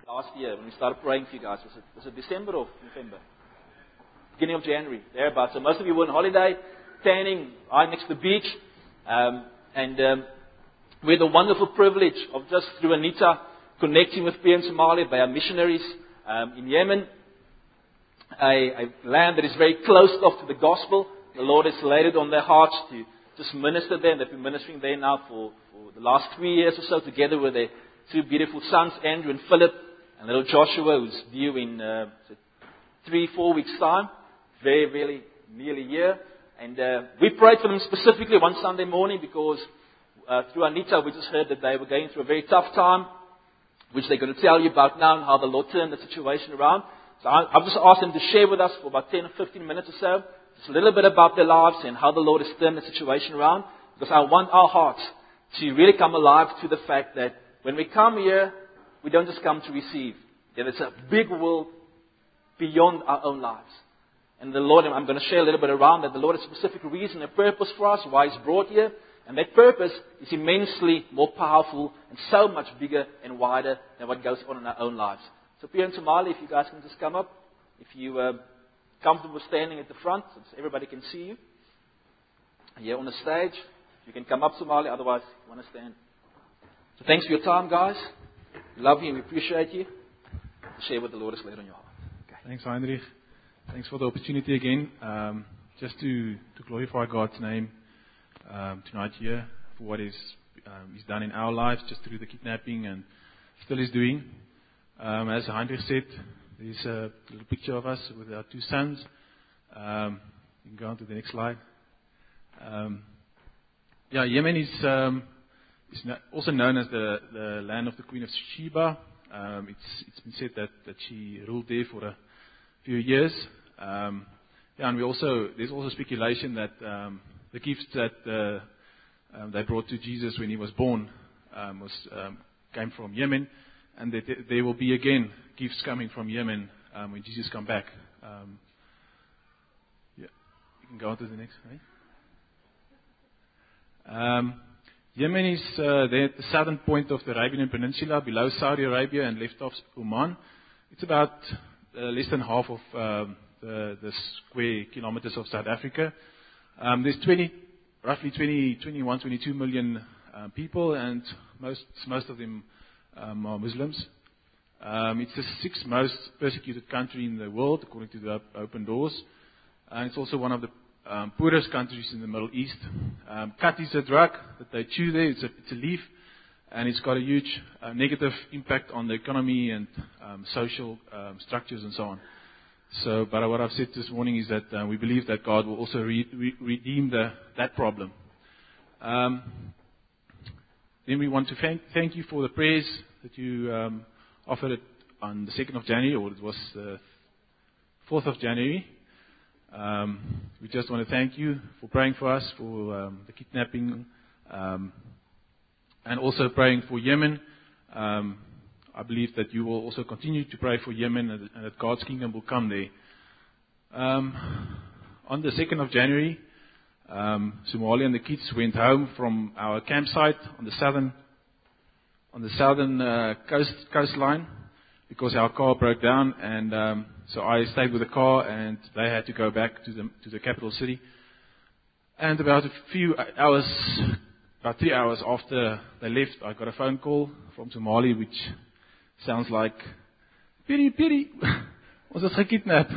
last year when we started praying for you guys. Was it December or November? Beginning of January, thereabouts. So most of you were on holiday, tanning right next to the beach. We had the wonderful privilege of just through Anita connecting with Pierre in Somalia by our missionaries in Yemen. A land that is very closed off to the gospel. The Lord has laid it on their hearts to just minister there. They've been ministering there now for the last 3 years or so, together with their two beautiful sons, Andrew and Philip, and little Joshua, who's due in 3-4 weeks' time. Very, really, nearly a year. And we prayed for them specifically one Sunday morning because through Anita we just heard that they were going through a very tough time, which they're going to tell you about now and how the Lord turned the situation around. So I've just asked them to share with us for about 10 or 15 minutes or so, just a little bit about their lives and how the Lord has turned the situation around. Because I want our hearts to really come alive to the fact that when we come here, we don't just come to receive. There is a big world beyond our own lives. And the Lord, I'm going to share a little bit around that. The Lord has a specific reason, a purpose for us, why He's brought here. And that purpose is immensely more powerful and so much bigger and wider than what goes on in our own lives. So Pierre and Somali, if you guys can just come up. If you comfortable standing at the front, so everybody can see you. Here on the stage, you can come up, Somali, otherwise you want to stand. So thanks for your time, guys. We love you and we appreciate you. Share what the Lord has laid on your heart. Okay. Thanks, Heinrich. Thanks for the opportunity again. Just to glorify God's name tonight here for what He's done in our lives, just through the kidnapping and still is doing. As Heinrich said, there's a little picture of us with our two sons. You can go on to the next slide. Yemen is also known as the land of the Queen of Sheba. It's been said that she ruled there for a few years. And there's also speculation that the gifts that they brought to Jesus when He was born came from Yemen, and that there will be again gifts coming from Yemen when Jesus comes back. You can go on to the next slide. Yemen is there at the southern point of the Arabian Peninsula, below Saudi Arabia and left of Oman. It's about less than half of the square kilometers of South Africa. There's roughly 21, 22 million people, and most of them are Muslims. It's the sixth most persecuted country in the world, according to the Open Doors. And it's also one of the poorest countries in the Middle East. Khat is a drug that they chew there. It's a leaf, and it's got a huge negative impact on the economy and social structures and so on. But what I've said this morning is that we believe that God will also redeem that problem. Then we want to thank you for the prayers that you offered it on the 2nd of January, or it was the 4th of January. We just want to thank you for praying for us, for the kidnapping, and also praying for Yemen. I believe that you will also continue to pray for Yemen and that God's kingdom will come there. On the 2nd of January, Somali and the kids went home from our campsite on the southern coastline because our car broke down, and so I stayed with the car, and they had to go back to the capital city. And about 3 hours after they left, I got a phone call from Somali, which sounds like, Piri, ons is gekidnap.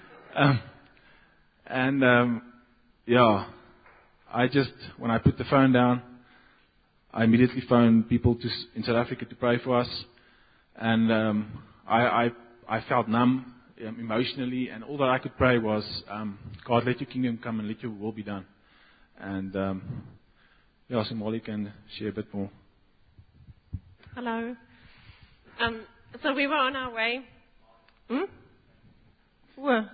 When I put the phone down, I immediately phoned people in South Africa to pray for us. And I felt numb emotionally, and all that I could pray was, God, let your kingdom come and let your will be done. And Somali can share a bit more. Hello. So we were on our way. Where?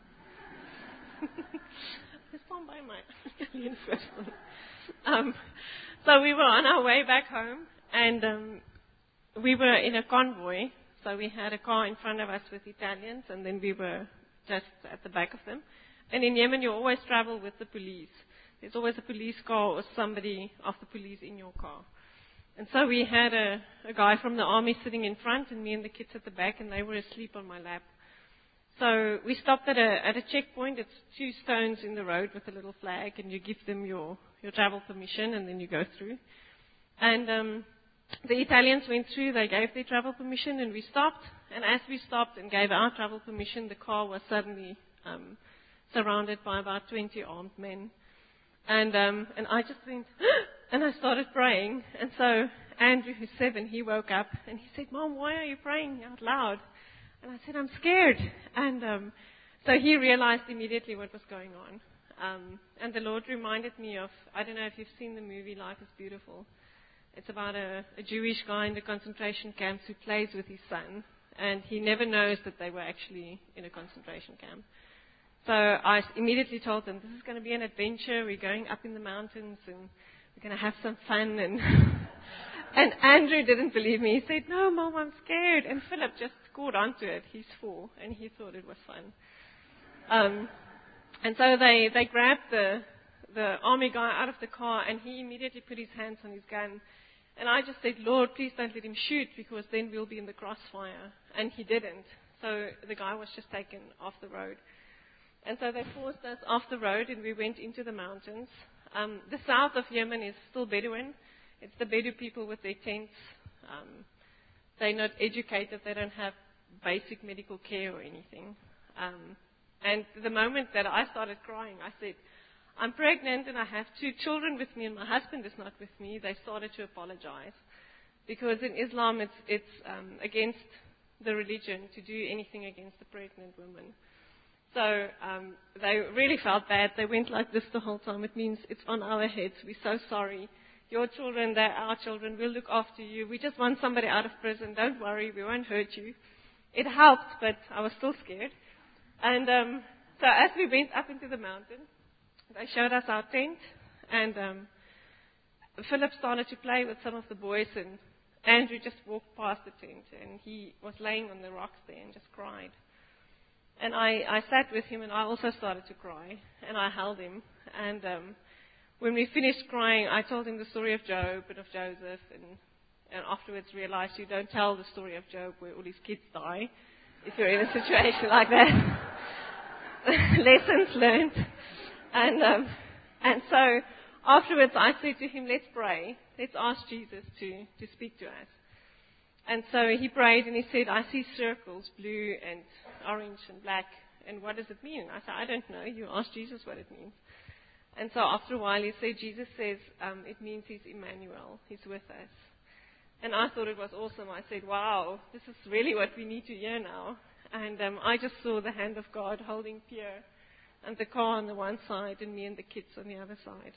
So we were on our way back home, and we were in a convoy. So we had a car in front of us with Italians, and then we were just at the back of them. And in Yemen, you always travel with the police. There's always a police car or somebody of the police in your car. And so we had a guy from the army sitting in front and me and the kids at the back, and they were asleep on my lap. So we stopped at a checkpoint. It's 2 stones in the road with a little flag, and you give them your travel permission, and then you go through. And the Italians went through. They gave their travel permission, and we stopped. And as we stopped and gave our travel permission, the car was suddenly surrounded by about 20 armed men. And I just went, and I started praying. And so Andrew, who's 7, he woke up, and he said, "Mom, why are you praying out loud?" And I said, "I'm scared." And so he realized immediately what was going on. And the Lord reminded me of, I don't know if you've seen the movie Life is Beautiful. It's about a Jewish guy in the concentration camps who plays with his son. And he never knows that they were actually in a concentration camp. So I immediately told them, this is going to be an adventure. We're going up in the mountains and we're going to have some fun. And Andrew didn't believe me. He said, "No, Mom, I'm scared." And Philip just scored onto it. He's 4, and he thought it was fun. And so they grabbed the army guy out of the car, and he immediately put his hands on his gun. And I just said, "Lord, please don't let him shoot, because then we'll be in the crossfire." And he didn't. So the guy was just taken off the road. And so they forced us off the road, and we went into the mountains. The south of Yemen is still Bedouin. It's the Bedou people with their tents. They're not educated. They don't have basic medical care or anything. And the moment that I started crying, I said, "I'm pregnant and I have 2 children with me and my husband is not with me." They started to apologize. Because in Islam, it's against the religion to do anything against the pregnant woman. So they really felt bad. They went like this the whole time. It means it's on our heads. We're so sorry. Your children, they're our children. We'll look after you. We just want somebody out of prison. Don't worry. We won't hurt you. It helped, but I was still scared. And so as we went up into the mountain, they showed us our tent. And Philip started to play with some of the boys. And Andrew just walked past the tent. And he was laying on the rocks there and just cried. And I sat with him, and I also started to cry. And I held him. And when we finished crying, I told him the story of Job and of Joseph, and afterwards realized you don't tell the story of Job where all his kids die if you're in a situation like that. Lessons learned. And so afterwards I said to him, "Let's pray. Let's ask Jesus to speak to us." And so he prayed, and he said, "I see circles, blue and orange and black. And what does it mean?" I said, "I don't know. You ask Jesus what it means." And so after a while he said, "Jesus says it means he's Emmanuel. He's with us." And I thought it was awesome. I said, "Wow, this is really what we need to hear now." And I just saw the hand of God holding Pierre and the car on the one side and me and the kids on the other side.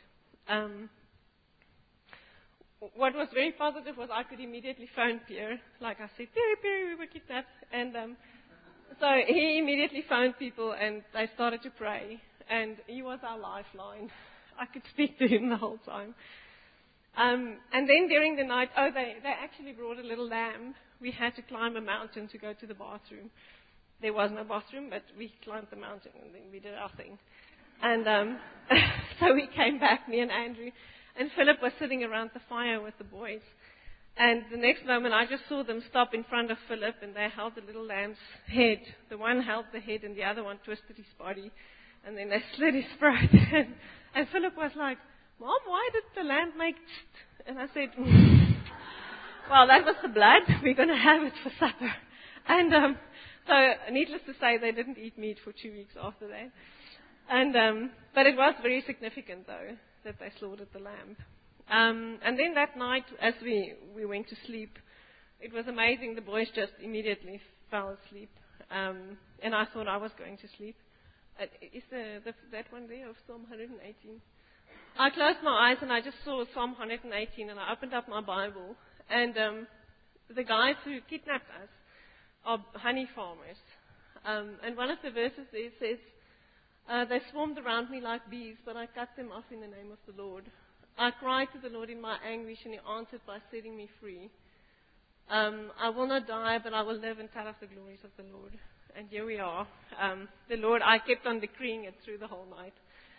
What was very positive was I could immediately phone Pierre. Like I said, Pierre, we were kidnapped. And so he immediately phoned people, and they started to pray. And he was our lifeline. I could speak to him the whole time. And then during the night, they actually brought a little lamb. We had to climb a mountain to go to the bathroom. There was no bathroom, but we climbed the mountain, and then we did our thing. And so we came back, me and Andrew. And Philip was sitting around the fire with the boys. And the next moment, I just saw them stop in front of Philip, and they held the little lamb's head. The one held the head, and the other one twisted his body. And then they slit his throat. And Philip was like, "Mom, why did the lamb make tst?" And I said, "Well, that was the blood. We're going to have it for supper." And so, needless to say, they didn't eat meat for 2 weeks after that. And but it was very significant, though, that they slaughtered the lamb. And then that night, as we went to sleep, it was amazing. The boys just immediately fell asleep. And I thought I was going to sleep. Is that one there of Psalm 118? I closed my eyes and I just saw Psalm 118, and I opened up my Bible. And the guys who kidnapped us are honey farmers. And one of the verses there says, "They swarmed around me like bees, but I cut them off in the name of the Lord. I cried to the Lord in my anguish, and he answered by setting me free. I will not die, but I will live and tell of the glories of the Lord." And here we are. The Lord, I kept on decreeing it through the whole night.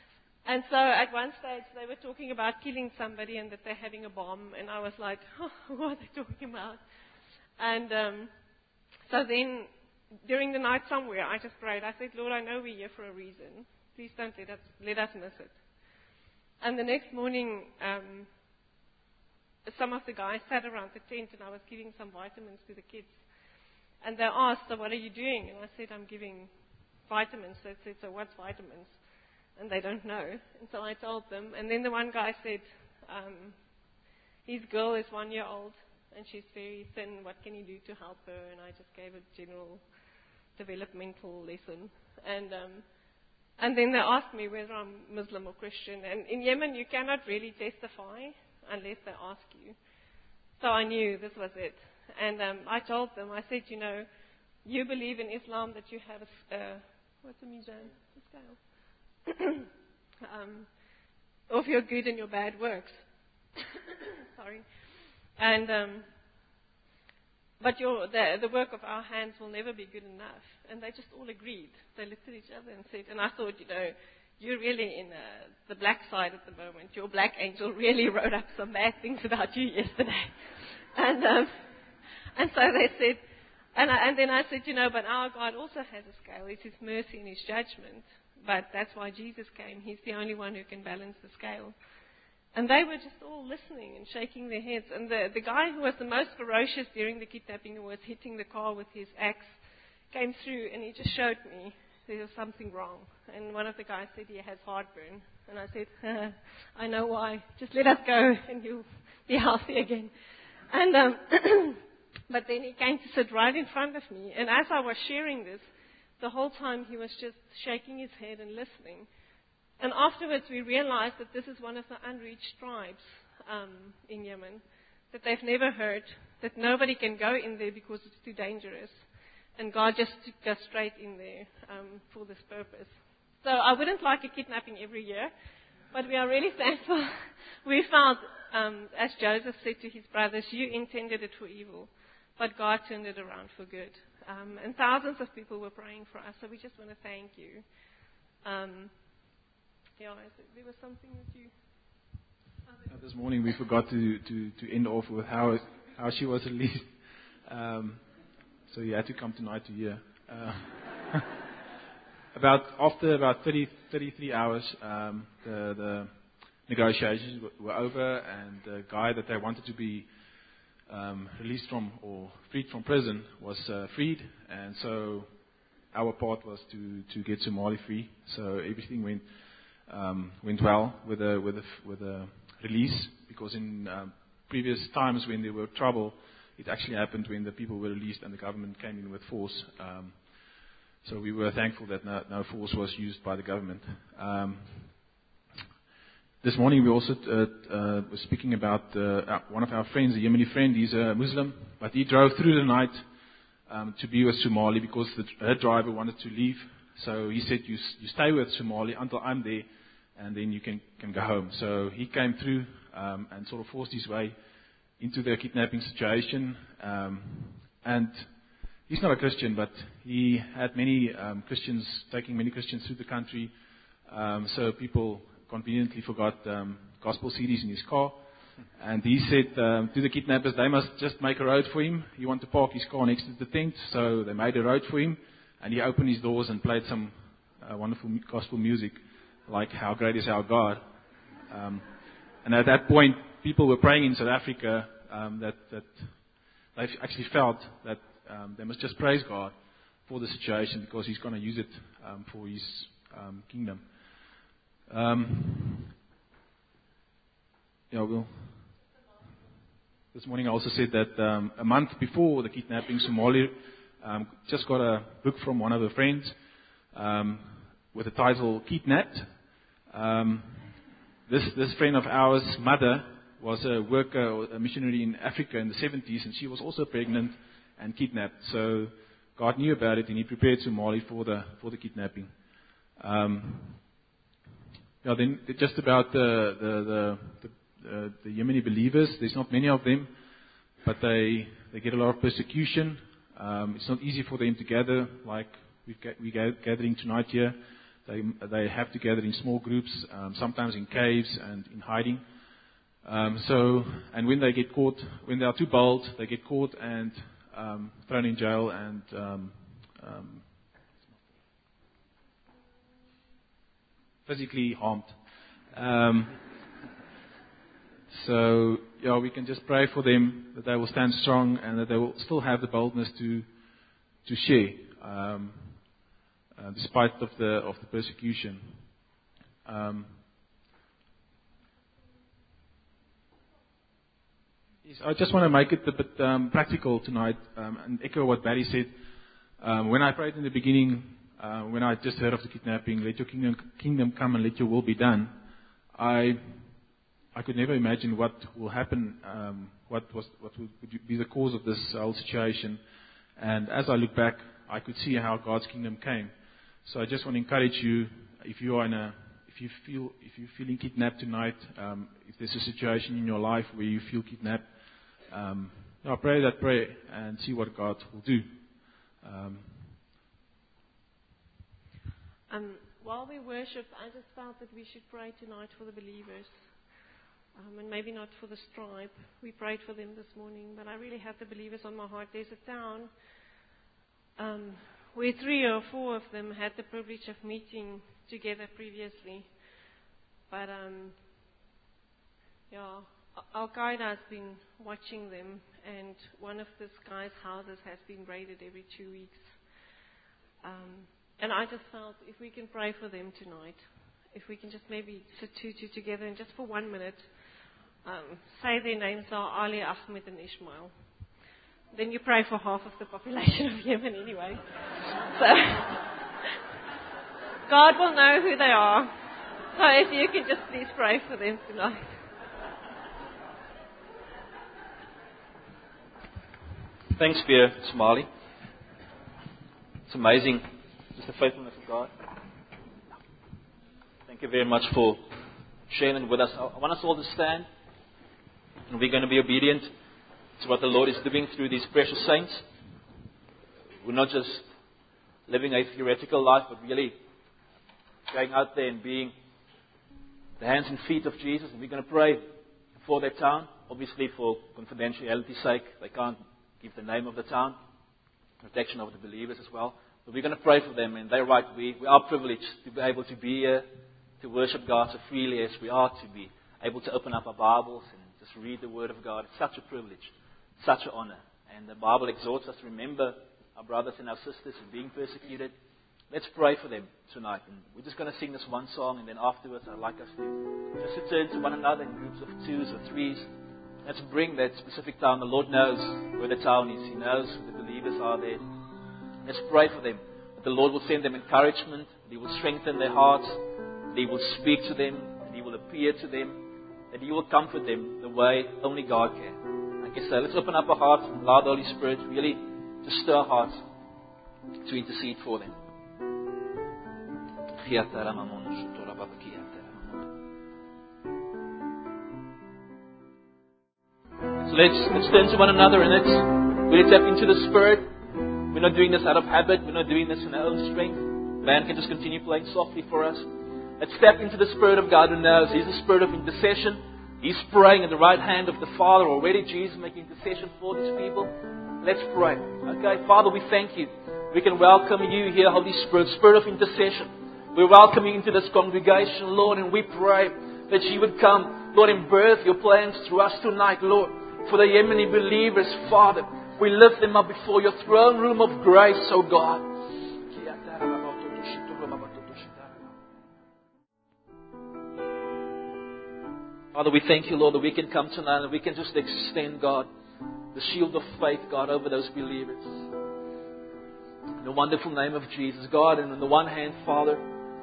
And so at one stage they were talking about killing somebody and that they're having a bomb, and I was like, oh, what are they talking about? And so then during the night somewhere I just prayed. I said, Lord, I know we're here for a reason. Please don't let us miss it. And the next morning some of the guys sat around the tent and I was giving some vitamins to the kids. And they asked, so what are you doing? And I said, I'm giving vitamins. They said, so what's vitamins? And they don't know. And so I told them. And then the one guy said, his girl is 1 year old and she's very thin. What can you do to help her? And I just gave a general developmental lesson. And then they asked me whether I'm Muslim or Christian. And in Yemen, you cannot really testify unless they ask you. So I knew this was it. And I told them, I said, you believe in Islam that you have what's a mizan? A scale. Of your good and your bad works. Sorry. And but the work of our hands will never be good enough. And they just all agreed. They looked at each other and said, and I thought, you're really in the black side at the moment. Your black angel really wrote up some bad things about you yesterday. And so they said, and then I said, but our God also has a scale. It's His mercy and His judgment. But that's why Jesus came. He's the only one who can balance the scale. And they were just all listening and shaking their heads. And the guy who was the most ferocious during the kidnapping, who was hitting the car with his axe, came through and he just showed me there was something wrong. And one of the guys said he has heartburn. And I said, I know why. Just let us go and you'll be healthy again. And but then he came to sit right in front of me. And as I was sharing this, the whole time he was just shaking his head and listening. And afterwards we realized that this is one of the unreached tribes in Yemen, that they've never heard, that nobody can go in there because it's too dangerous. And God just took us straight in there for this purpose. So I wouldn't like a kidnapping every year, but we are really thankful. We found, as Joseph said to his brothers, you intended it for evil, but God turned it around for good. And thousands of people were praying for us, so we just want to thank you. There was something that you... This morning we forgot to end off with how she was released. So you had to come tonight to hear. After about 33 hours, the negotiations were over, and the guy that they wanted to be released from or freed from prison was freed, and so our part was to get Somali free. So everything went well with the release, because in previous times when there were trouble, it actually happened when the people were released and the government came in with force. So we were thankful that no force was used by the government. This morning we also were speaking about one of our friends, a Yemeni friend. He's a Muslim, but he drove through the night to be with Somali because her driver wanted to leave. So he said, you stay with Somali until I'm there, and then you can go home. So he came through and sort of forced his way into the kidnapping situation. And he's not a Christian, but he had many Christians, taking many Christians through the country. So people conveniently forgot gospel CDs in his car. And he said to the kidnappers, they must just make a road for him. He wanted to park his car next to the tent, so they made a road for him. And he opened his doors and played some wonderful gospel music, like How Great Is Our God. And at that point, people were praying in South Africa that they actually felt that they must just praise God for the situation, because He's going to use it for His kingdom. This morning I also said that a month before the kidnapping, Somali just got a book from one of her friends with the title Kidnapped. This friend of ours' mother was a worker, or a missionary in Africa in the 70s, and she was also pregnant and kidnapped. So God knew about it, and He prepared Somali for the kidnapping. Then just about the Yemeni believers, there's not many of them, but they get a lot of persecution. It's not easy for them to gather like we're gathering tonight here. They have to gather in small groups, sometimes in caves and in hiding. And when they get caught, when they are too bold, they get caught and thrown in jail and physically harmed. We can just pray for them that they will stand strong and that they will still have the boldness to share, despite of the persecution. I just want to make it a bit practical tonight and echo what Barry said. When I prayed in the beginning, when I just heard of the kidnapping, let your kingdom come and let your will be done, I could never imagine what will happen, what would be the cause of this whole situation. And as I look back, I could see how God's kingdom came. So I just want to encourage you, if you're feeling kidnapped tonight, if there's a situation in your life where you feel kidnapped, pray that prayer and see what God will do. While we worship, I just felt that we should pray tonight for the believers. And maybe not for the Stripe. We prayed for them this morning, but I really have the believers on my heart. There's a town where 3 or 4 of them had the privilege of meeting together previously. But Al-Qaeda has been watching them, and one of this guy's houses has been raided every 2 weeks. And I just felt if we can pray for them tonight, if we can just maybe sit two together and just for 1 minute say their names are Ali, Ahmed and Ishmael. Then you pray for half of the population of Yemen anyway. So God will know who they are. So if you can just please pray for them tonight. Thanks, Pierre Smiley. It's amazing, just the faithfulness of God. Thank you very much for sharing with us. I want us all to stand, and we're going to be obedient to what the Lord is doing through these precious saints. We're not just living a theoretical life, but really going out there and being the hands and feet of Jesus. And we're going to pray for that town. Obviously, for confidentiality's sake, they can't give the name of the town. Protection of the believers as well. But we're going to pray for them, and they're right. We are privileged to be able to be here, to worship God so freely as we are, to be able to open up our Bibles and just read the Word of God. It's such a privilege, such an honor. And the Bible exhorts us to remember our brothers and our sisters who are being persecuted. Let's pray for them tonight. And we're just going to sing this one song, and then afterwards I'd like us to just turn to one another in groups of 2s or 3s. Let's bring that specific town. The Lord knows where the town is. He knows who the believers are there. Let's pray for them. That the Lord will send them encouragement. That He will strengthen their hearts. That He will speak to them. That He will appear to them. That He will comfort them the way only God can. Like I say, let's open up our hearts and allow the Holy Spirit really to stir our hearts to intercede for them. So let's turn to one another and let's really tap into the Spirit. We're not doing this out of habit. We're not doing this in our own strength. Band can just continue playing softly for us. Let's step into the Spirit of God who knows He's a Spirit of intercession. He's praying at the right hand of the Father already. Jesus making intercession for these people. Let's pray. Okay, Father, we thank You. We can welcome You here, Holy Spirit, Spirit of intercession. We welcome You into this congregation, Lord, and we pray that You would come, Lord, and birth Your plans through us tonight, Lord. For the Yemeni believers, Father, we lift them up before Your throne room of grace, oh God. Father, we thank You, Lord, that we can come tonight and we can just extend, God, the shield of faith, God, over those believers. In the wonderful name of Jesus, God, and on the one hand, Father,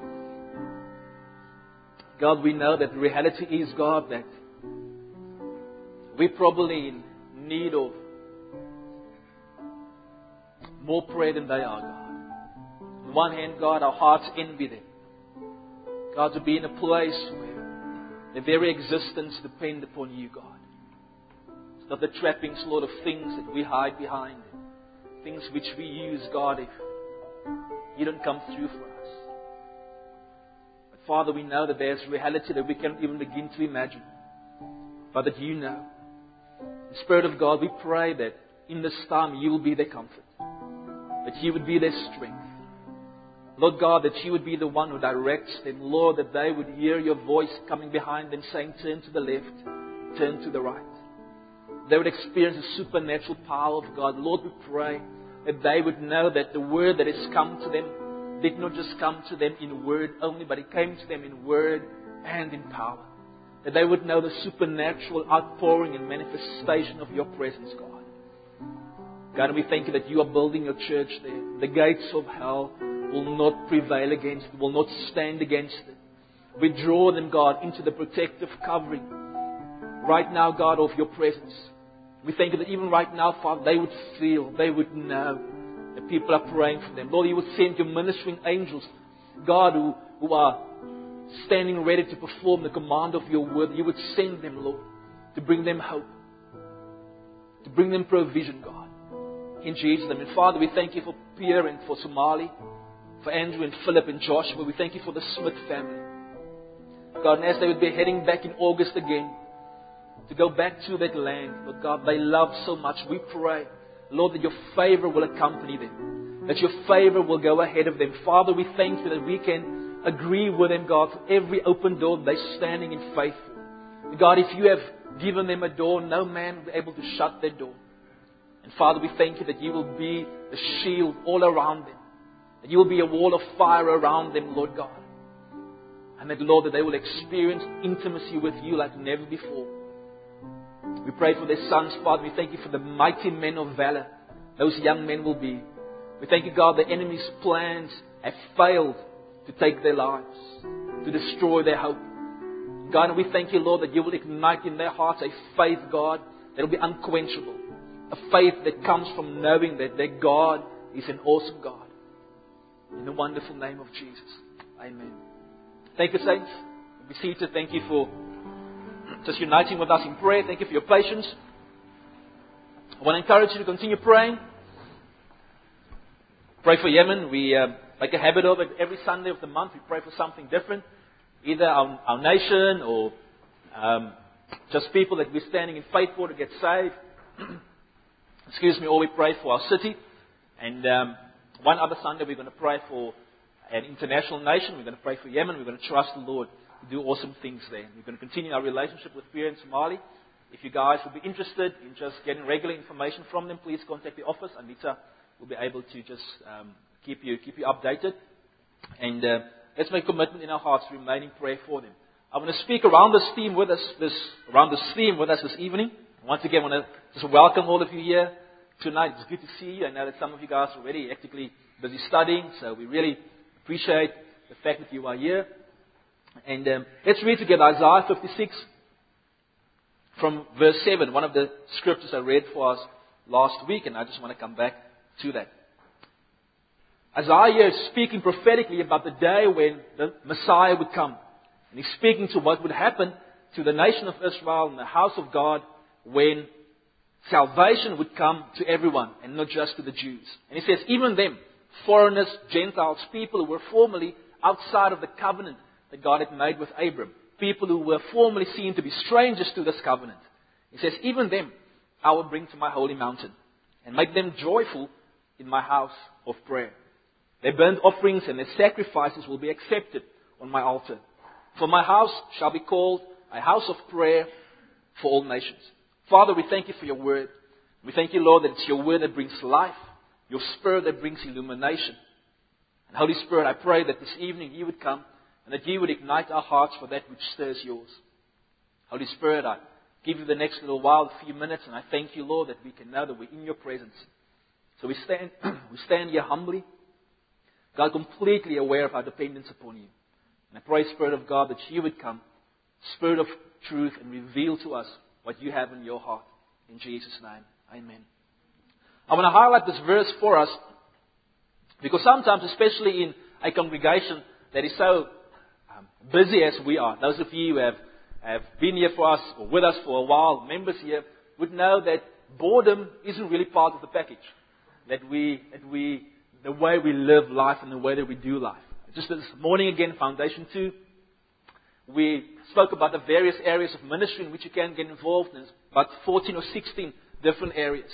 God, we know that the reality is, God, that we're probably in need of more prayer than they are, God. On the one hand, God, our hearts envy them. God, to be in a place where their very existence depends upon You, God. It's not the trappings, Lord, of things that we hide behind. Things which we use, God, if You don't come through for us. Father, we know that there's reality that we can't even begin to imagine, but that you know. Spirit of God, we pray that in this time you will be their comfort, that you would be their strength. Lord God, that you would be the one who directs them. Lord, that they would hear your voice coming behind them saying, turn to the left, turn to the right. They would experience the supernatural power of God. Lord, we pray that they would know that the word that has come to them did not just come to them in word only, but it came to them in word and in power. That they would know the supernatural outpouring and manifestation of your presence, God. God, we thank you that you are building your church there. The gates of hell will not prevail against it, will not stand against it. We draw them, God, into the protective covering right now, God, of your presence. We thank you that even right now, Father, they would feel, they would know that people are praying for them. Lord, you would send your ministering angels, God, who are standing ready to perform the command of your word. You would send them, Lord, to bring them hope, to bring them provision, God, in Jesus' name. And Father, we thank you for Pierre and for Somali, for Andrew and Philip and Joshua. We thank you for the Smith family. God, and as they would be heading back in August again, to go back to that land, Lord God, they love so much. We pray, Lord, that your favor will accompany them, that your favor will go ahead of them. Father, we thank you that we can agree with them, God, for every open door they're standing in faith for. God, if you have given them a door, no man will be able to shut that door. And Father, we thank you that you will be the shield all around them, that you will be a wall of fire around them, Lord God. And that, Lord, that they will experience intimacy with you like never before. We pray for their sons, Father. We thank you for the mighty men of valor those young men will be. We thank you, God, the enemy's plans have failed to take their lives, to destroy their hope. God, and we thank you, Lord, that you will ignite in their hearts a faith, God, that will be unquenchable. A faith that comes from knowing that their God is an awesome God. In the wonderful name of Jesus. Amen. Thank you, saints. Be seated. Thank you for just uniting with us in prayer. Thank you for your patience. I want to encourage you to continue praying. Pray for Yemen. We make a habit of it. Every Sunday of the month we pray for something different. Either our nation or just people that we're standing in faith for to get saved. Or we pray for our city. And one other Sunday we're going to pray for an international nation. We're going to pray for Yemen. We're going to trust the Lord to do awesome things there. We're going to continue our relationship with Pierre and Somali. If you guys would be interested in just getting regular information from them, please contact the office. Anita will be able to just keep you updated. And let's make a commitment in our hearts to remain in prayer for them. I want to speak around this theme with us this evening. Once again, I want to just welcome all of you here tonight. It's good to see you. I know that some of you guys are already actively busy studying, so we really appreciate the fact that you are here. And let's read together Isaiah 56 from verse 7, one of the scriptures I read for us last week, and I just want to come back to that. Isaiah is speaking prophetically about the day when the Messiah would come. And he's speaking to what would happen to the nation of Israel and the house of God when salvation would come to everyone and not just to the Jews. And he says, even them, foreigners, Gentiles, people who were formerly outside of the covenant that God had made with Abram, people who were formerly seen to be strangers to this covenant. He says, even them I will bring to my holy mountain and make them joyful in my house of prayer. Their burnt offerings and their sacrifices will be accepted on my altar. For my house shall be called a house of prayer for all nations. Father, we thank you for your word. We thank you, Lord, that it's your word that brings life, your spirit that brings illumination. And Holy Spirit, I pray that this evening you would come and that you would ignite our hearts for that which stirs yours. Holy Spirit, I give you the next little while, a few minutes, and I thank you, Lord, that we can know that we're in your presence. So we stand here humbly, God, completely aware of our dependence upon you. And I pray, Spirit of God, that you would come, Spirit of truth, and reveal to us what you have in your heart. In Jesus' name, amen. I want to highlight this verse for us because sometimes, especially in a congregation that is so busy as we are, those of you who have been here for us or with us for a while, members here, would know that boredom isn't really part of the package. The way we live life and the way that we do life. Just this morning again, Foundation 2, We spoke about the various areas of ministry in which you can get involved in, about 14 or 16 different areas.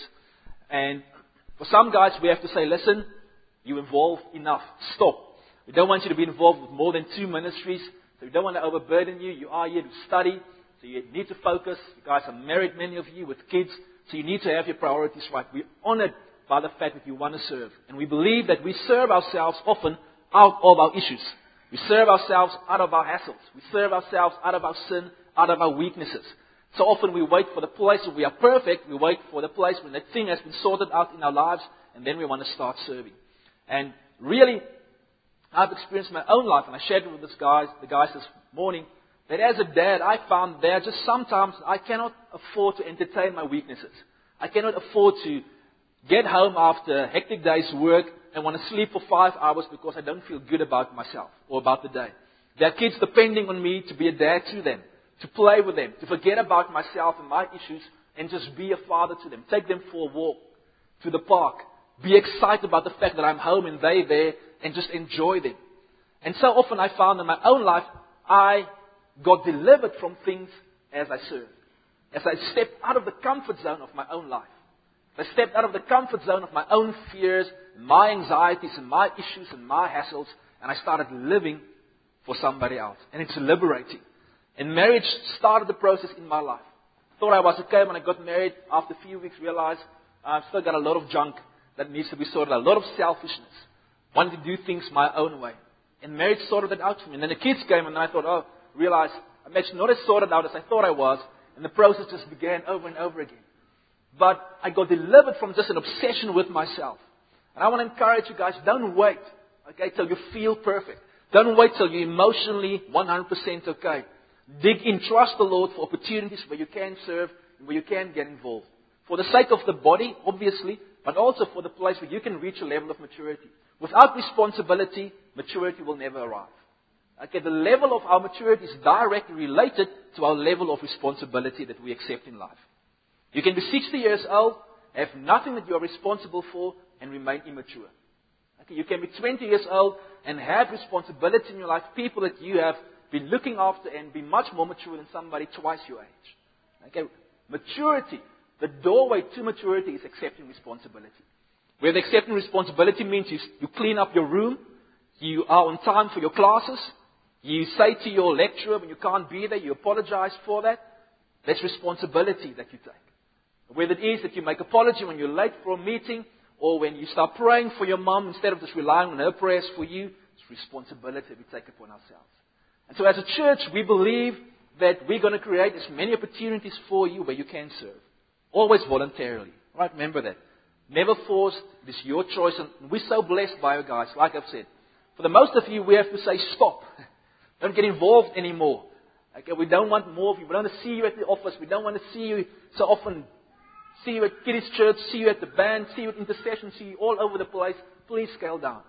And for some guys, we have to say, listen, you're involved enough. Stop. We don't want you to be involved with more than 2 ministries. So we don't want to overburden you. You are here to study. So you need to focus. You guys are married, many of you, with kids. So you need to have your priorities right. We're honored by the fact that you want to serve. And we believe that we serve ourselves often out of our issues. We serve ourselves out of our hassles. We serve ourselves out of our sin, out of our weaknesses. So often we wait for the place where we are perfect. We wait for the place when that thing has been sorted out in our lives. And then we want to start serving. And really, I've experienced my own life. And I shared it with the guys this morning. That as a dad, I found that just sometimes I cannot afford to entertain my weaknesses. I cannot afford to get home after a hectic day's work and want to sleep for 5 hours because I don't feel good about myself or about the day. There are kids depending on me to be a dad to them, to play with them, to forget about myself and my issues and just be a father to them. Take them for a walk to the park. Be excited about the fact that I'm home and they're there and just enjoy them. And so often I found in my own life, I got delivered from things as I served. As I stepped out of the comfort zone of my own life. I stepped out of the comfort zone of my own fears, my anxieties, and my issues, and my hassles, and I started living for somebody else. And it's liberating. And marriage started the process in my life. Thought I was okay when I got married. After a few weeks, realized I've still got a lot of junk that needs to be sorted out. A lot of selfishness. Wanting to do things my own way. And marriage sorted that out for me. And then the kids came, and I thought, realized I'm actually not as sorted out as I thought I was. And the process just began over and over again. But I got delivered from just an obsession with myself. And I want to encourage you guys, don't wait, till you feel perfect. Don't wait till you're emotionally 100% okay. Dig in, trust the Lord for opportunities where you can serve and where you can get involved. For the sake of the body, obviously, but also for the place where you can reach a level of maturity. Without responsibility, maturity will never arrive. The level of our maturity is directly related to our level of responsibility that we accept in life. You can be 60 years old, have nothing that you are responsible for, and remain immature. You can be 20 years old and have responsibility in your life, people that you have been looking after and be much more mature than somebody twice your age. Maturity, the doorway to maturity is accepting responsibility. Where the accepting responsibility means you clean up your room, you are on time for your classes, you say to your lecturer when you can't be there, you apologize for that. That's responsibility that you take. Whether it is that you make apology when you're late for a meeting, or when you start praying for your mom instead of just relying on her prayers for you, it's responsibility we take upon ourselves. And so as a church, we believe that we're going to create as many opportunities for you where you can serve. Always voluntarily. Right? Remember that. Never forced. It is your choice. And we're so blessed by you guys, like I've said. For the most of you, we have to say stop. Don't get involved anymore. We don't want more of you. We don't want to see you at the office. We don't want to see you so often. See you at Kiddies Church, see you at the band, see you at intercession, see you all over the place. Please scale down.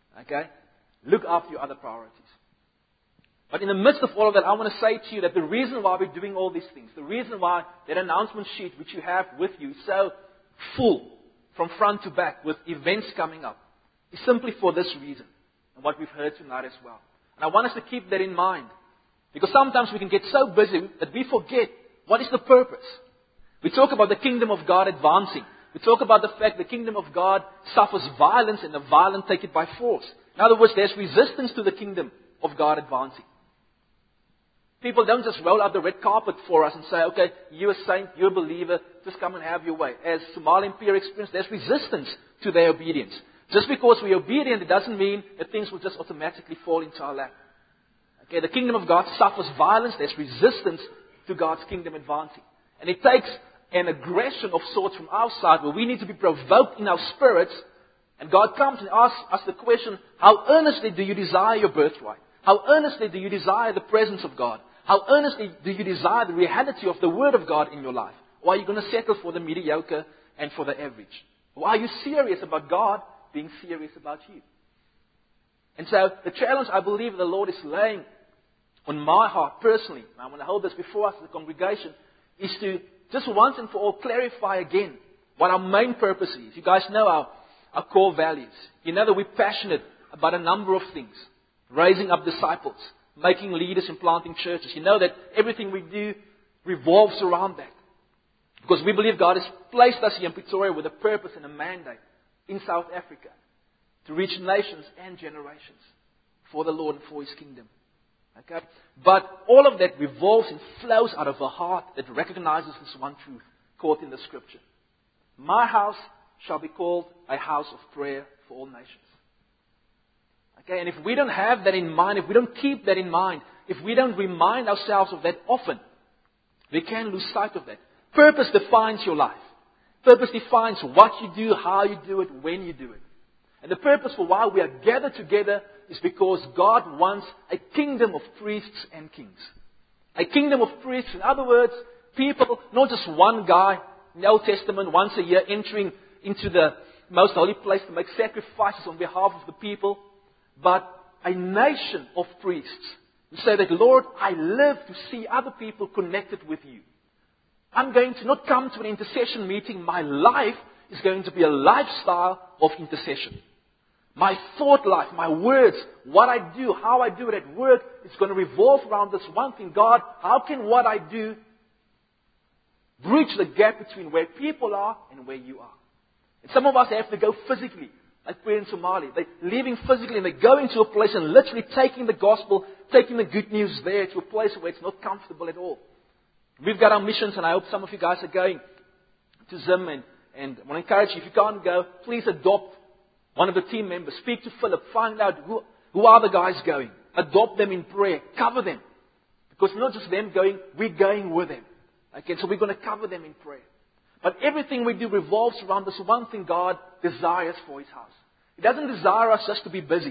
Look after your other priorities. But in the midst of all of that, I want to say to you that the reason why we're doing all these things, the reason why that announcement sheet which you have with you is so full from front to back with events coming up, is simply for this reason. And what we've heard tonight as well. And I want us to keep that in mind. Because sometimes we can get so busy that we forget what is the purpose. We talk about the kingdom of God advancing. We talk about the fact the kingdom of God suffers violence and the violent take it by force. In other words, there's resistance to the kingdom of God advancing. People don't just roll out the red carpet for us and say, okay, you're a saint, you're a believer, just come and have your way. As Somali Empire experienced, there's resistance to their obedience. Just because we're obedient, it doesn't mean that things will just automatically fall into our lap. The kingdom of God suffers violence, there's resistance to God's kingdom advancing. And it takes an aggression of sorts from our side where we need to be provoked in our spirits. And God comes and asks us the question, how earnestly do you desire your birthright? How earnestly do you desire the presence of God? How earnestly do you desire the reality of the Word of God in your life? Or are you going to settle for the mediocre and for the average? Or are you serious about God being serious about you? And so the challenge I believe the Lord is laying on my heart personally, and I want to hold this before us as a congregation, is to just once and for all clarify again what our main purpose is. You guys know our core values. You know that we're passionate about a number of things. Raising up disciples, making leaders and planting churches. You know that everything we do revolves around that. Because we believe God has placed us here in Pretoria with a purpose and a mandate in South Africa to reach nations and generations for the Lord and for His kingdom. Okay? But all of that revolves and flows out of a heart that recognizes this one truth caught in the Scripture. My house shall be called a house of prayer for all nations. Okay? And if we don't have that in mind, if we don't keep that in mind, if we don't remind ourselves of that often, we can lose sight of that. Purpose defines your life. Purpose defines what you do, how you do it, when you do it. And the purpose for why we are gathered together is because God wants a kingdom of priests and kings. A kingdom of priests, in other words, people, not just one guy in the Old Testament once a year entering into the most holy place to make sacrifices on behalf of the people, but a nation of priests who say that, Lord, I live to see other people connected with you. I'm going to not come to an intercession meeting. My life is going to be a lifestyle of intercession. My thought life, my words, what I do, how I do it at work, is going to revolve around this one thing. God, how can what I do bridge the gap between where people are and where you are? And some of us have to go physically, like we're in Somalia. They're leaving physically and they go into a place and literally taking the gospel, taking the good news there to a place where it's not comfortable at all. We've got our missions, and I hope some of you guys are going to Zim, and I want to encourage you, if you can't go, please adopt one of the team members. Speak to Philip. Find out who are the guys going. Adopt them in prayer. Cover them. Because not just them going, we're going with them. Okay, so we're going to cover them in prayer. But everything we do revolves around this one thing God desires for His house. He doesn't desire us just to be busy.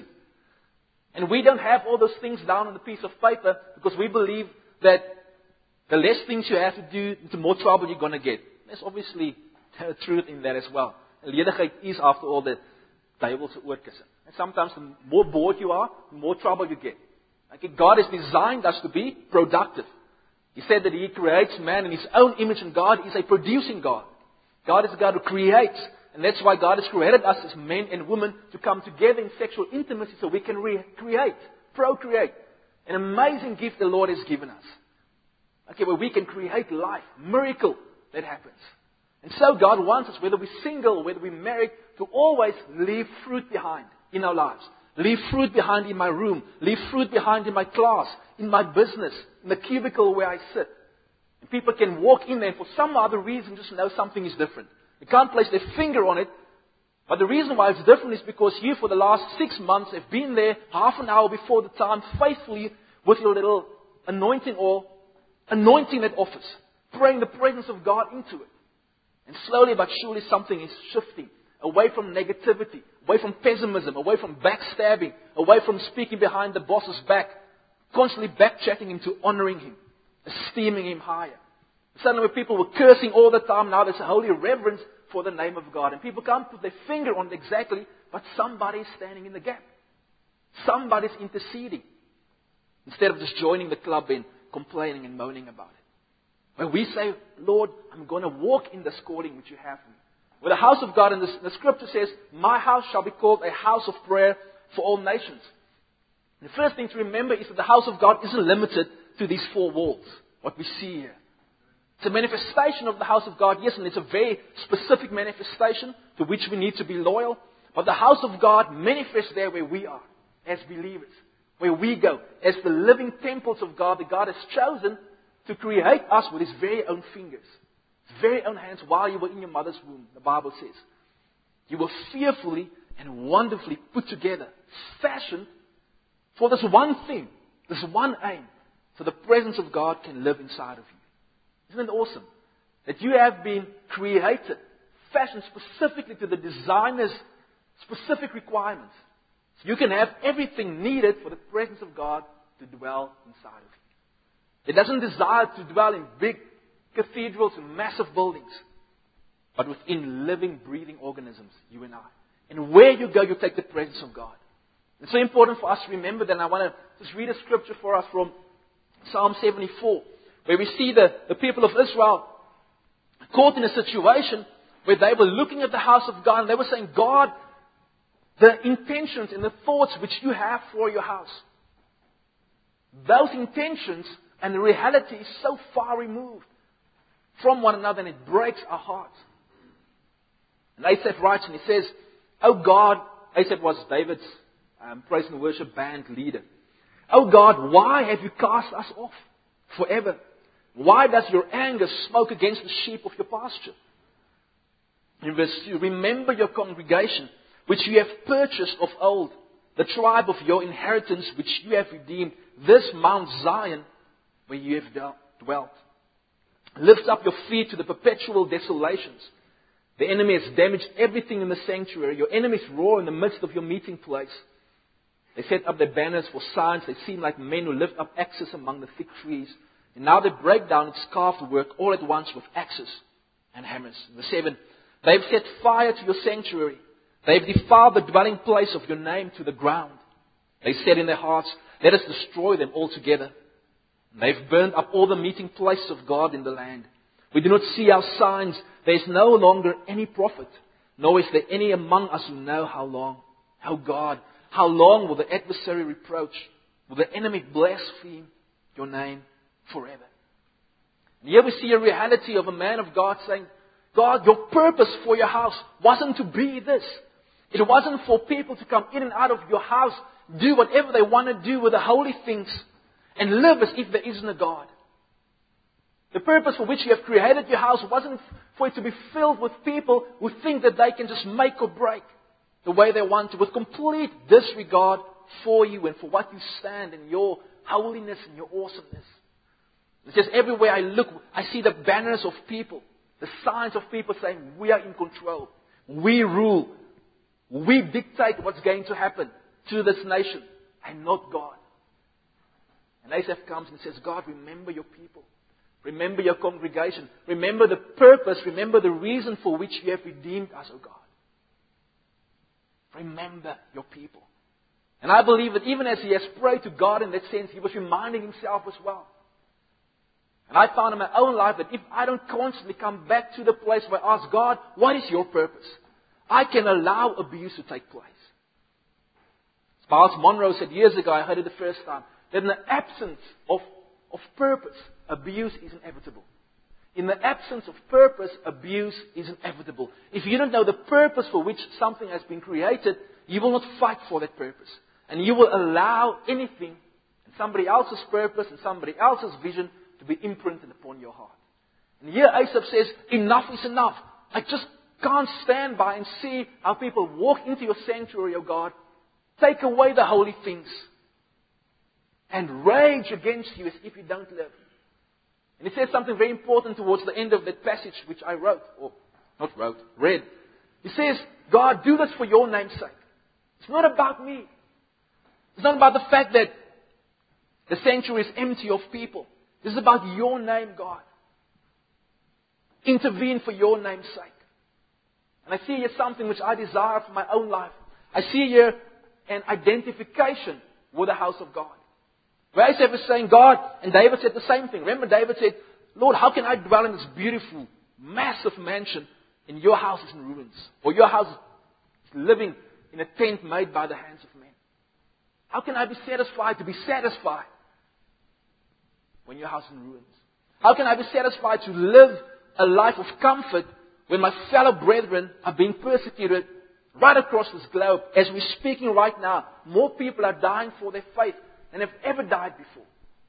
And we don't have all those things down on a piece of paper because we believe that the less things you have to do, the more trouble you're going to get. There's obviously truth in that as well. Ledigheid is, after all, the devil's oorkussen. And sometimes the more bored you are, the more trouble you get. Okay, God has designed us to be productive. He said that He creates man in His own image, and God is a producing God. God is a God who creates. And that's why God has created us as men and women to come together in sexual intimacy so we can create, procreate. An amazing gift the Lord has given us. Okay, where we can create life, miracle that happens. And so God wants us, whether we're single, whether we're married, to always leave fruit behind in our lives. Leave fruit behind in my room. Leave fruit behind in my class, in my business, in the cubicle where I sit. And people can walk in there and for some other reason just know something is different. They can't place their finger on it. But the reason why it's different is because you for the last 6 months have been there half an hour before the time faithfully with your little anointing oil, anointing that office, praying the presence of God into it. And slowly but surely something is shifting away from negativity, away from pessimism, away from backstabbing, away from speaking behind the boss's back, constantly back-chatting him to honoring him, esteeming him higher. Suddenly people were cursing all the time, now there's a holy reverence for the name of God. And people can't put their finger on it exactly, but somebody's standing in the gap. Somebody's interceding. Instead of just joining the club in complaining and moaning about it. When we say, Lord, I'm going to walk in this calling which you have for me. Well, the house of God, and the scripture says, my house shall be called a house of prayer for all nations. The first thing to remember is that the house of God isn't limited to these 4 walls, what we see here. It's a manifestation of the house of God, yes, and it's a very specific manifestation to which we need to be loyal. But the house of God manifests there where we are, as believers. Where we go, as the living temples of God that God has chosen to create us with His very own fingers. His very own hands while you were in your mother's womb, the Bible says. You were fearfully and wonderfully put together, fashioned for this one thing, this one aim, so the presence of God can live inside of you. Isn't it awesome? That you have been created, fashioned specifically to the designer's specific requirements. So you can have everything needed for the presence of God to dwell inside of you. It doesn't desire to dwell in big cathedrals and massive buildings, but within living, breathing organisms, you and I. And where you go, you take the presence of God. It's so important for us to remember that. And I want to just read a scripture for us from Psalm 74, where we see the people of Israel caught in a situation where they were looking at the house of God and they were saying, God, the intentions and the thoughts which you have for your house. those intentions and the reality is so far removed from one another, and it breaks our hearts. And Asaph writes, and he says, "Oh God," Asaph was David's praise and worship band leader. "Oh God, why have you cast us off forever? Why does your anger smoke against the sheep of your pasture?" In verse 2, "Remember your congregation, which you have purchased of old, the tribe of your inheritance, which you have redeemed, this Mount Zion, where you have dwelt. Lift up your feet to the perpetual desolations. The enemy has damaged everything in the sanctuary. Your enemies roar in the midst of your meeting place. They set up their banners for signs. They seem like men who lift up axes among the thick trees. And now they break down its carved work all at once with axes and hammers." Verse 7, "They've set fire to your sanctuary. They've defiled the dwelling place of your name to the ground. They said in their hearts, 'Let us destroy them altogether.' And they've burned up all the meeting places of God in the land. We do not see our signs. There is no longer any prophet, nor is there any among us who know how long. Oh God, how long will the adversary reproach? Will the enemy blaspheme your name forever?" And here we see a reality of a man of God saying, "God, your purpose for your house wasn't to be this. It wasn't for people to come in and out of your house, do whatever they want to do with the holy things, and live as if there isn't a God. The purpose for which you have created your house wasn't for it to be filled with people who think that they can just make or break the way they want to, with complete disregard for you and for what you stand in your holiness and your awesomeness." It says, everywhere I look, I see the banners of people, the signs of people saying, "We are in control. We rule. We dictate what's going to happen to this nation, and not God." And Asaph comes and says, "God, remember your people. Remember your congregation. Remember the purpose. Remember the reason for which you have redeemed us, O God. Remember your people." And I believe that even as he has prayed to God in that sense, he was reminding himself as well. And I found in my own life that if I don't constantly come back to the place where I ask God, "What is your purpose?" I can allow abuse to take place. As Miles Monroe said years ago, I heard it the first time, that in the absence of purpose, abuse is inevitable. In the absence of purpose, abuse is inevitable. If you don't know the purpose for which something has been created, you will not fight for that purpose. And you will allow anything, and somebody else's purpose and somebody else's vision, to be imprinted upon your heart. And here Asaph says, enough is enough. I just can't stand by and see how people walk into your sanctuary, O God, take away the holy things, and rage against you as if you don't live. And he says something very important towards the end of that passage, which I read. He says, "God, do this for your name's sake." It's not about me. It's not about the fact that the sanctuary is empty of people. This is about your name, God. Intervene for your name's sake. And I see here something which I desire for my own life. I see here an identification with the house of God. Where Asaph is saying, "God," and David said the same thing. Remember, David said, "Lord, how can I dwell in this beautiful, massive mansion and your house is in ruins? Or your house is living in a tent made by the hands of men? How can I be satisfied to be satisfied when your house is in ruins? How can I be satisfied to live a life of comfort when my fellow brethren are being persecuted right across this globe? As we're speaking right now, more people are dying for their faith than have ever died before.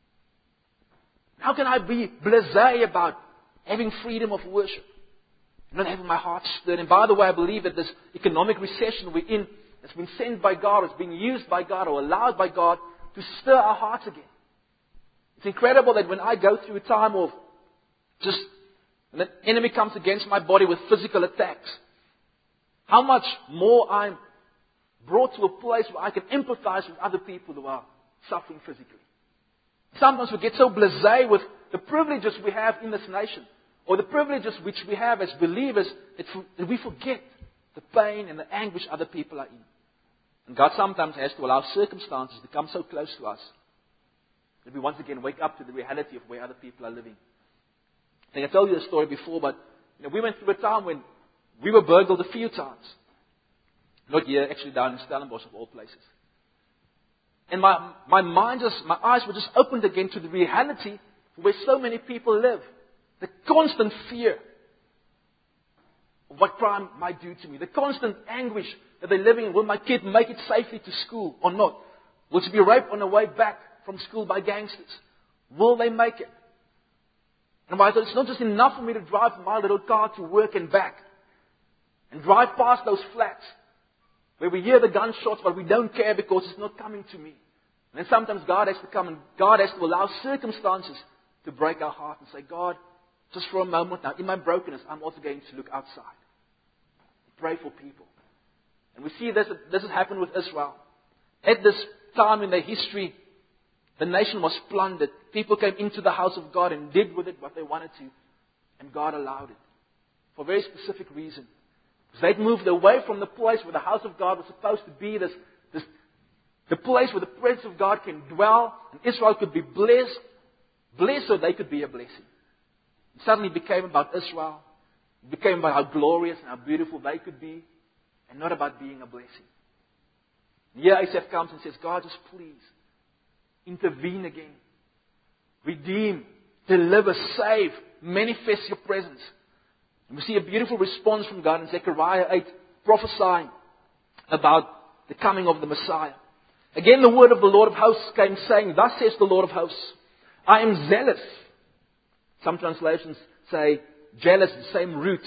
How can I be blasé about having freedom of worship, not having my heart stirred? And by the way, I believe that this economic recession we're in has been sent by God, has been used by God or allowed by God to stir our hearts again. It's incredible that when I go through a time of just, when the enemy comes against my body with physical attacks, how much more I'm brought to a place where I can empathize with other people who are suffering physically. Sometimes we get so blasé with the privileges we have in this nation, or the privileges which we have as believers, that we forget the pain and the anguish other people are in. And God sometimes has to allow circumstances to come so close to us that we once again wake up to the reality of where other people are living. I think I told you the story before, but we went through a time when we were burgled a few times. Not here, actually down in Stellenbosch of all places. And my eyes were just opened again to the reality where so many people live. The constant fear of what crime might do to me. The constant anguish that they're living in. Will my kid make it safely to school or not? Will she be raped on the way back from school by gangsters? Will they make it? And I thought, it's not just enough for me to drive my little car to work and back. And drive past those flats where we hear the gunshots, but we don't care because it's not coming to me. And then sometimes God has to come and God has to allow circumstances to break our heart and say, God, just for a moment now, in my brokenness, I'm also going to look outside. Pray for people. And we see this has happened with Israel. At this time in their history, the nation was plundered. People came into the house of God and did with it what they wanted to. And God allowed it. For a very specific reason. Because they'd moved away from the place where the house of God was supposed to be, the place where the presence of God can dwell, and Israel could be blessed so they could be a blessing. It suddenly became about Israel. It became about how glorious and how beautiful they could be, and not about being a blessing. And here Asaph comes and says, God, just please intervene again. Redeem, deliver, save, manifest your presence. And we see a beautiful response from God in Zechariah 8, prophesying about the coming of the Messiah. Again, the word of the Lord of hosts came saying, thus says the Lord of hosts, I am zealous. Some translations say jealous, the same root.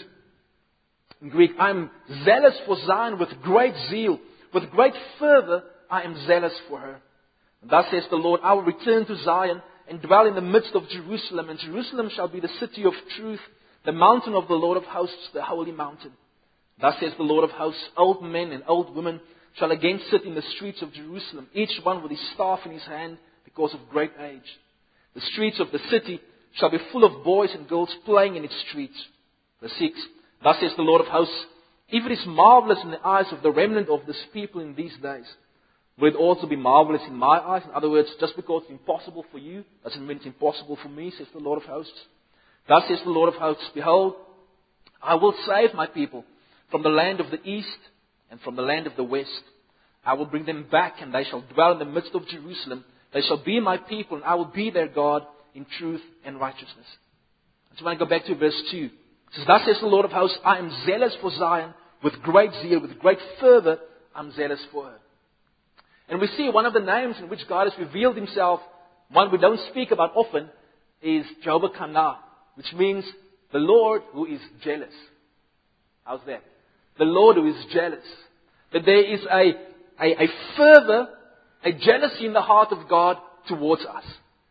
In Greek, I am zealous for Zion with great zeal. With great fervor, I am zealous for her. And thus says the Lord, I will return to Zion and dwell in the midst of Jerusalem. And Jerusalem shall be the city of truth, the mountain of the Lord of hosts, the holy mountain. Thus says the Lord of hosts, old men and old women shall again sit in the streets of Jerusalem, each one with his staff in his hand because of great age. The streets of the city shall be full of boys and girls playing in its streets. Verse 6. Thus says the Lord of hosts, if it is marvelous in the eyes of the remnant of this people in these days, will it also be marvelous in my eyes? In other words, just because it's impossible for you, doesn't mean it's impossible for me, says the Lord of hosts. Thus says the Lord of hosts, behold, I will save my people from the land of the east and from the land of the west. I will bring them back, and they shall dwell in the midst of Jerusalem. They shall be my people, and I will be their God in truth and righteousness. So when I go back to verse 2, it says, thus says the Lord of hosts, I am zealous for Zion with great zeal, with great fervor, I'm zealous for her. And we see one of the names in which God has revealed himself, one we don't speak about often, is Jehovah Kana, which means the Lord who is jealous. How's that? The Lord who is jealous. That there is a fervor, a jealousy in the heart of God towards us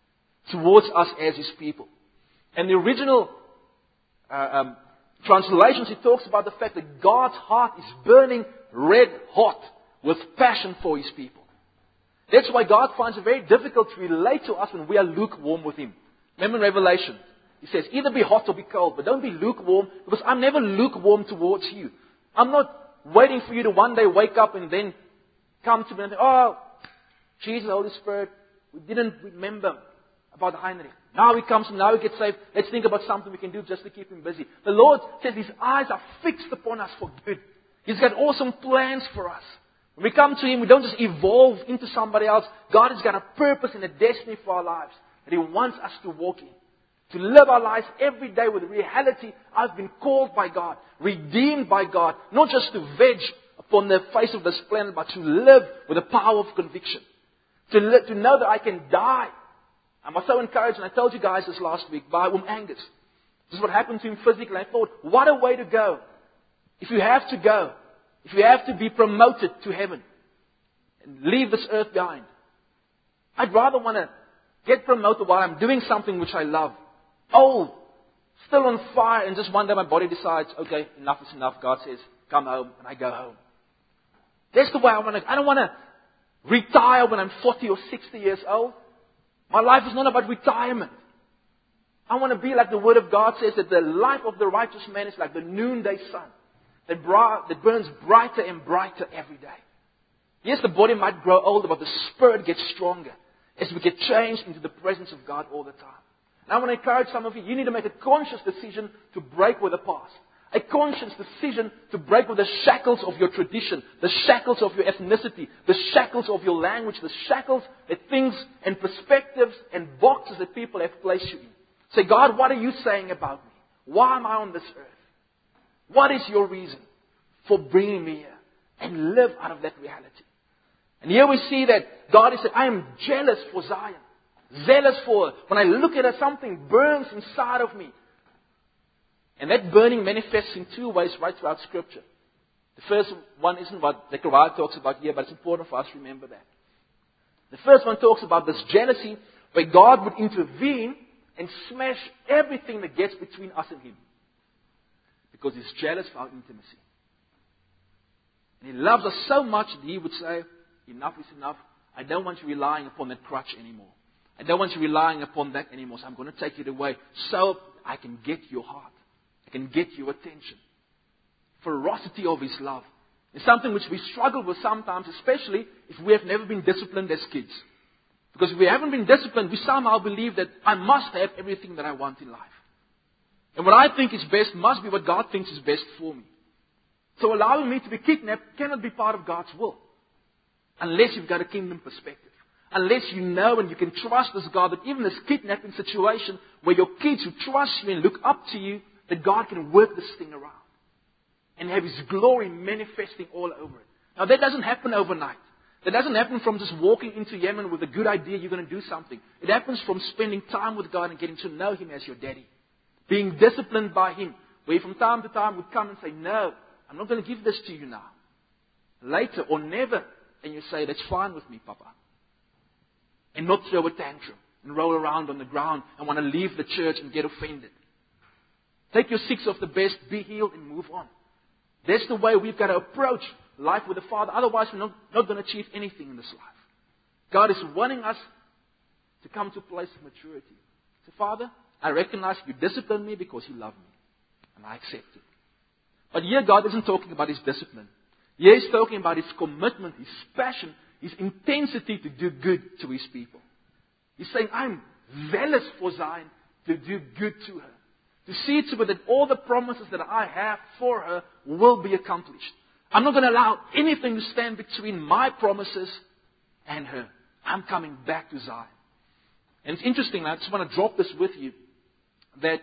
as His people. And the original translations, it talks about the fact that God's heart is burning red hot with passion for His people. That's why God finds it very difficult to relate to us when we are lukewarm with Him. Remember in Revelation, He says, either be hot or be cold, but don't be lukewarm, because I'm never lukewarm towards you. I'm not waiting for you to one day wake up and then come to me and say, oh, Jesus, Holy Spirit, we didn't remember about Heinrich. Now he comes and now he gets saved. Let's think about something we can do just to keep him busy. The Lord says His eyes are fixed upon us for good. He's got awesome plans for us. When we come to Him, we don't just evolve into somebody else. God has got a purpose and a destiny for our lives that He wants us to walk in. To live our lives every day with the reality, I've been called by God, redeemed by God, not just to veg upon the face of this planet, but to live with the power of conviction. To know that I can die. I was so encouraged, and I told you guys this last week, by Angus. This is what happened to him physically. I thought, what a way to go. If you have to go, if you have to be promoted to heaven, and leave this earth behind, I'd rather want to get promoted while I'm doing something which I love. Old, still on fire, and just one day my body decides, okay, enough is enough. God says, come home, and I go home. That's the way I want to. I don't want to retire when I'm 40 or 60 years old. My life is not about retirement. I want to be like the Word of God says, that the life of the righteous man is like the noonday sun that burns brighter and brighter every day. Yes, the body might grow older, but the spirit gets stronger as we get changed into the presence of God all the time. And I want to encourage some of you, you need to make a conscious decision to break with the past. A conscious decision to break with the shackles of your tradition, the shackles of your ethnicity, the shackles of your language, the shackles that things and perspectives and boxes that people have placed you in. Say, God, what are you saying about me? Why am I on this earth? What is your reason for bringing me here? And live out of that reality. And here we see that God is saying, I am jealous for Zion. Zealous for her. When I look at her, something burns inside of me. And that burning manifests in two ways right throughout Scripture. The first one isn't what Zechariah talks about here, but it's important for us to remember that. The first one talks about this jealousy where God would intervene and smash everything that gets between us and Him. Because He's jealous for our intimacy. And He loves us so much that He would say, enough is enough. I don't want you relying upon that crutch anymore. I don't want you relying upon that anymore. So I'm going to take it away so I can get your heart. I can get your attention. Ferocity of His love is something which we struggle with sometimes, especially if we have never been disciplined as kids. Because if we haven't been disciplined, we somehow believe that I must have everything that I want in life. And what I think is best must be what God thinks is best for me. So allowing me to be kidnapped cannot be part of God's will. Unless you've got a kingdom perspective. Unless you know and you can trust this God that even this kidnapping situation where your kids who trust you and look up to you, that God can work this thing around. And have His glory manifesting all over it. Now that doesn't happen overnight. That doesn't happen from just walking into Yemen with a good idea you're going to do something. It happens from spending time with God and getting to know Him as your daddy. Being disciplined by Him. Where He from time to time would come and say, no, I'm not going to give this to you now. Later or never. And you say, that's fine with me, Papa. And not throw a tantrum and roll around on the ground and want to leave the church and get offended. Take your six of the best, be healed and move on. That's the way we've got to approach life with the Father. Otherwise, we're not going to achieve anything in this life. God is wanting us to come to a place of maturity. So, Father, I recognize you discipline me because you love me. And I accept it. But here God isn't talking about His discipline. Here He's talking about His commitment, His passion, His intensity to do good to His people. He's saying, I'm zealous for Zion to do good to her. To see to it that all the promises that I have for her will be accomplished. I'm not going to allow anything to stand between my promises and her. I'm coming back to Zion. And it's interesting, I just want to drop this with you, that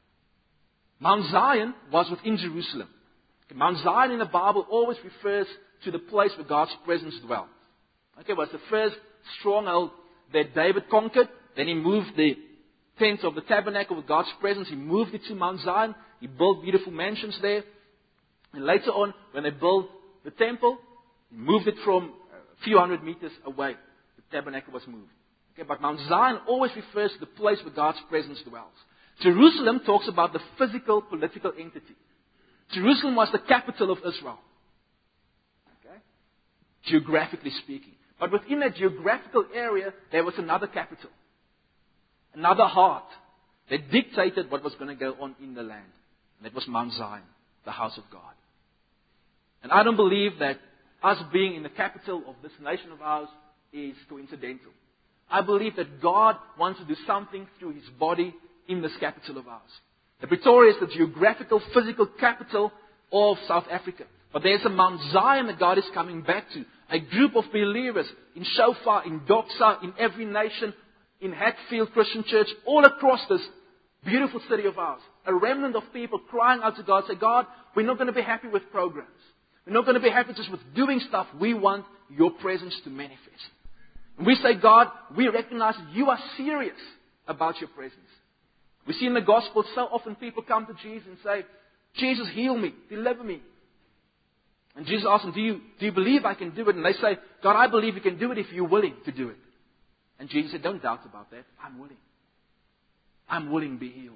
Mount Zion was within Jerusalem. Mount Zion in the Bible always refers to the place where God's presence dwelt. Okay, it was the first stronghold that David conquered. Then he moved the tent of the tabernacle with God's presence. He moved it to Mount Zion. He built beautiful mansions there. And later on, when they built the temple, he moved it from a few hundred meters away. The tabernacle was moved. Okay, but Mount Zion always refers to the place where God's presence dwells. Jerusalem talks about the physical, political entity. Jerusalem was the capital of Israel. Okay? Geographically speaking. But within that geographical area, there was another capital. Another heart that dictated what was going to go on in the land. And that was Mount Zion, the house of God. And I don't believe that us being in the capital of this nation of ours is coincidental. I believe that God wants to do something through His body in this capital of ours. The Pretoria is the geographical, physical capital of South Africa. But there's a Mount Zion that God is coming back to. A group of believers in Shofar, in Doxa, in every nation, in Hatfield Christian Church, all across this beautiful city of ours. A remnant of people crying out to God, say, God, we're not going to be happy with programs. We're not going to be happy just with doing stuff. We want your presence to manifest. And we say, God, we recognize you are serious about your presence. We see in the gospel so often people come to Jesus and say, Jesus, heal me, deliver me. And Jesus asks them, do you believe I can do it? And they say, God, I believe you can do it if you're willing to do it. And Jesus said, don't doubt about that. I'm willing. I'm willing to be healed.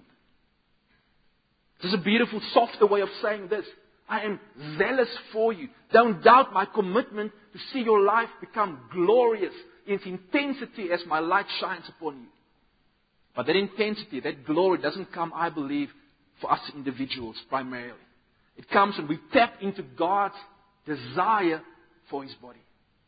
This is a beautiful, softer way of saying this. I am zealous for you. Don't doubt my commitment to see your life become glorious in its intensity as my light shines upon you. But that intensity, that glory doesn't come, I believe, for us individuals primarily. It comes when we tap into God's desire for His body.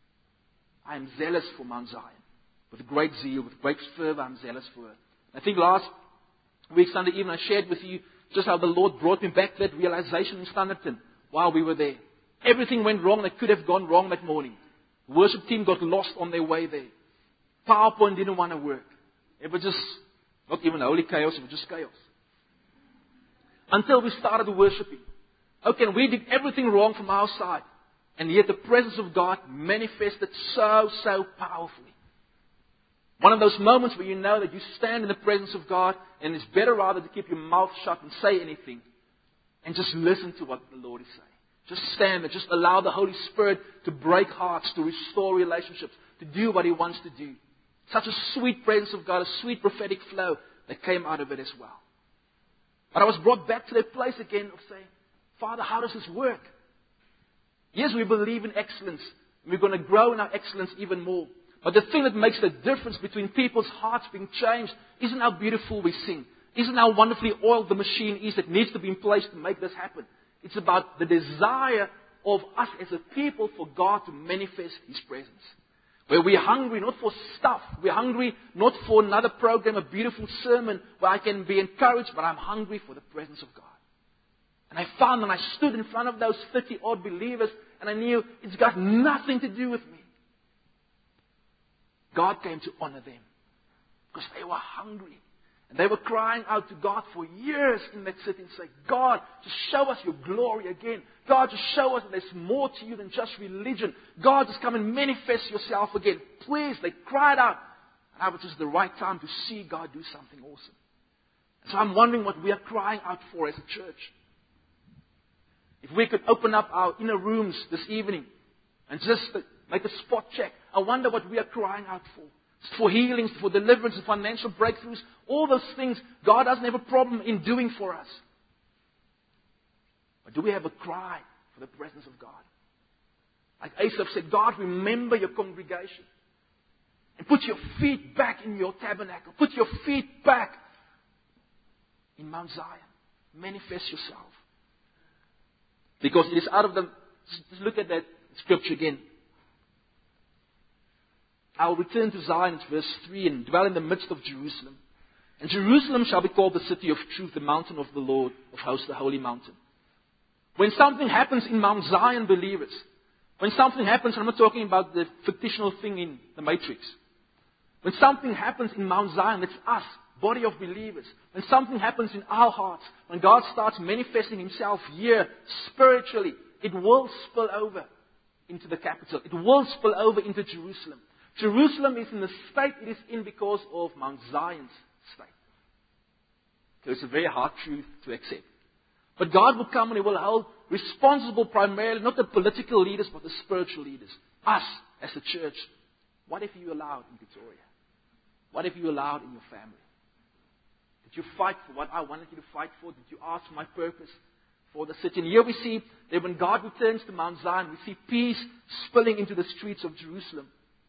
I am zealous for Mount Zion. With great zeal, with great fervor, I'm zealous for her. I think last week, Sunday evening, I shared with you just how the Lord brought me back to that realization in Standerton while we were there. Everything went wrong that could have gone wrong that morning. The worship team got lost on their way there. PowerPoint didn't want to work. It was just, not even holy chaos, it was just chaos. Until we started worshiping. Okay, and we did everything wrong from our side. And yet the presence of God manifested so powerfully. One of those moments where you know that you stand in the presence of God and it's better rather to keep your mouth shut and say anything and just listen to what the Lord is saying. Just stand there. Just allow the Holy Spirit to break hearts, to restore relationships, to do what He wants to do. Such a sweet presence of God, a sweet prophetic flow that came out of it as well. But I was brought back to that place again of saying, Father, how does this work? Yes, we believe in excellence. We're going to grow in our excellence even more. But the thing that makes the difference between people's hearts being changed isn't how beautiful we sing. Isn't how wonderfully oiled the machine is that needs to be in place to make this happen. It's about the desire of us as a people for God to manifest His presence. Where we're hungry not for stuff. We're hungry not for another program, a beautiful sermon where I can be encouraged, but I'm hungry for the presence of God. And I found when I stood in front of those 30-odd believers and I knew it's got nothing to do with me. God came to honor them because they were hungry. And they were crying out to God for years in that city and saying, God, just show us your glory again. God, just show us that there's more to you than just religion. God, just come and manifest yourself again. Please, they cried out. And that was just the right time to see God do something awesome. So I'm wondering what we are crying out for as a church. If we could open up our inner rooms this evening and just make a spot check, I wonder what we are crying out for. For healings, for deliverance, for financial breakthroughs, all those things God doesn't have a problem in doing for us. But do we have a cry for the presence of God? Like Asaph said, God, remember your congregation. And put your feet back in your tabernacle. Put your feet back in Mount Zion. Manifest yourself. Because it is out of the... Just look at that scripture again. I'll return to Zion, it's verse 3, and dwell in the midst of Jerusalem. And Jerusalem shall be called the city of truth, the mountain of the Lord of hosts, the holy mountain. When something happens in Mount Zion, believers, when something happens, I'm not talking about the fictional thing in the Matrix. When something happens in Mount Zion, it's us, body of believers. When something happens in our hearts, when God starts manifesting Himself here, spiritually, it will spill over into the capital. It will spill over into Jerusalem. Jerusalem is in the state it is in because of Mount Zion's state. So it's a very hard truth to accept. But God will come and He will hold responsible primarily, not the political leaders, but the spiritual leaders. Us, as a church. What if you allowed in Victoria? What if you allowed in your family? Did you fight for what I wanted you to fight for? Did you ask my purpose for the city? And here we see that when God returns to Mount Zion, we see peace spilling into the streets of Jerusalem.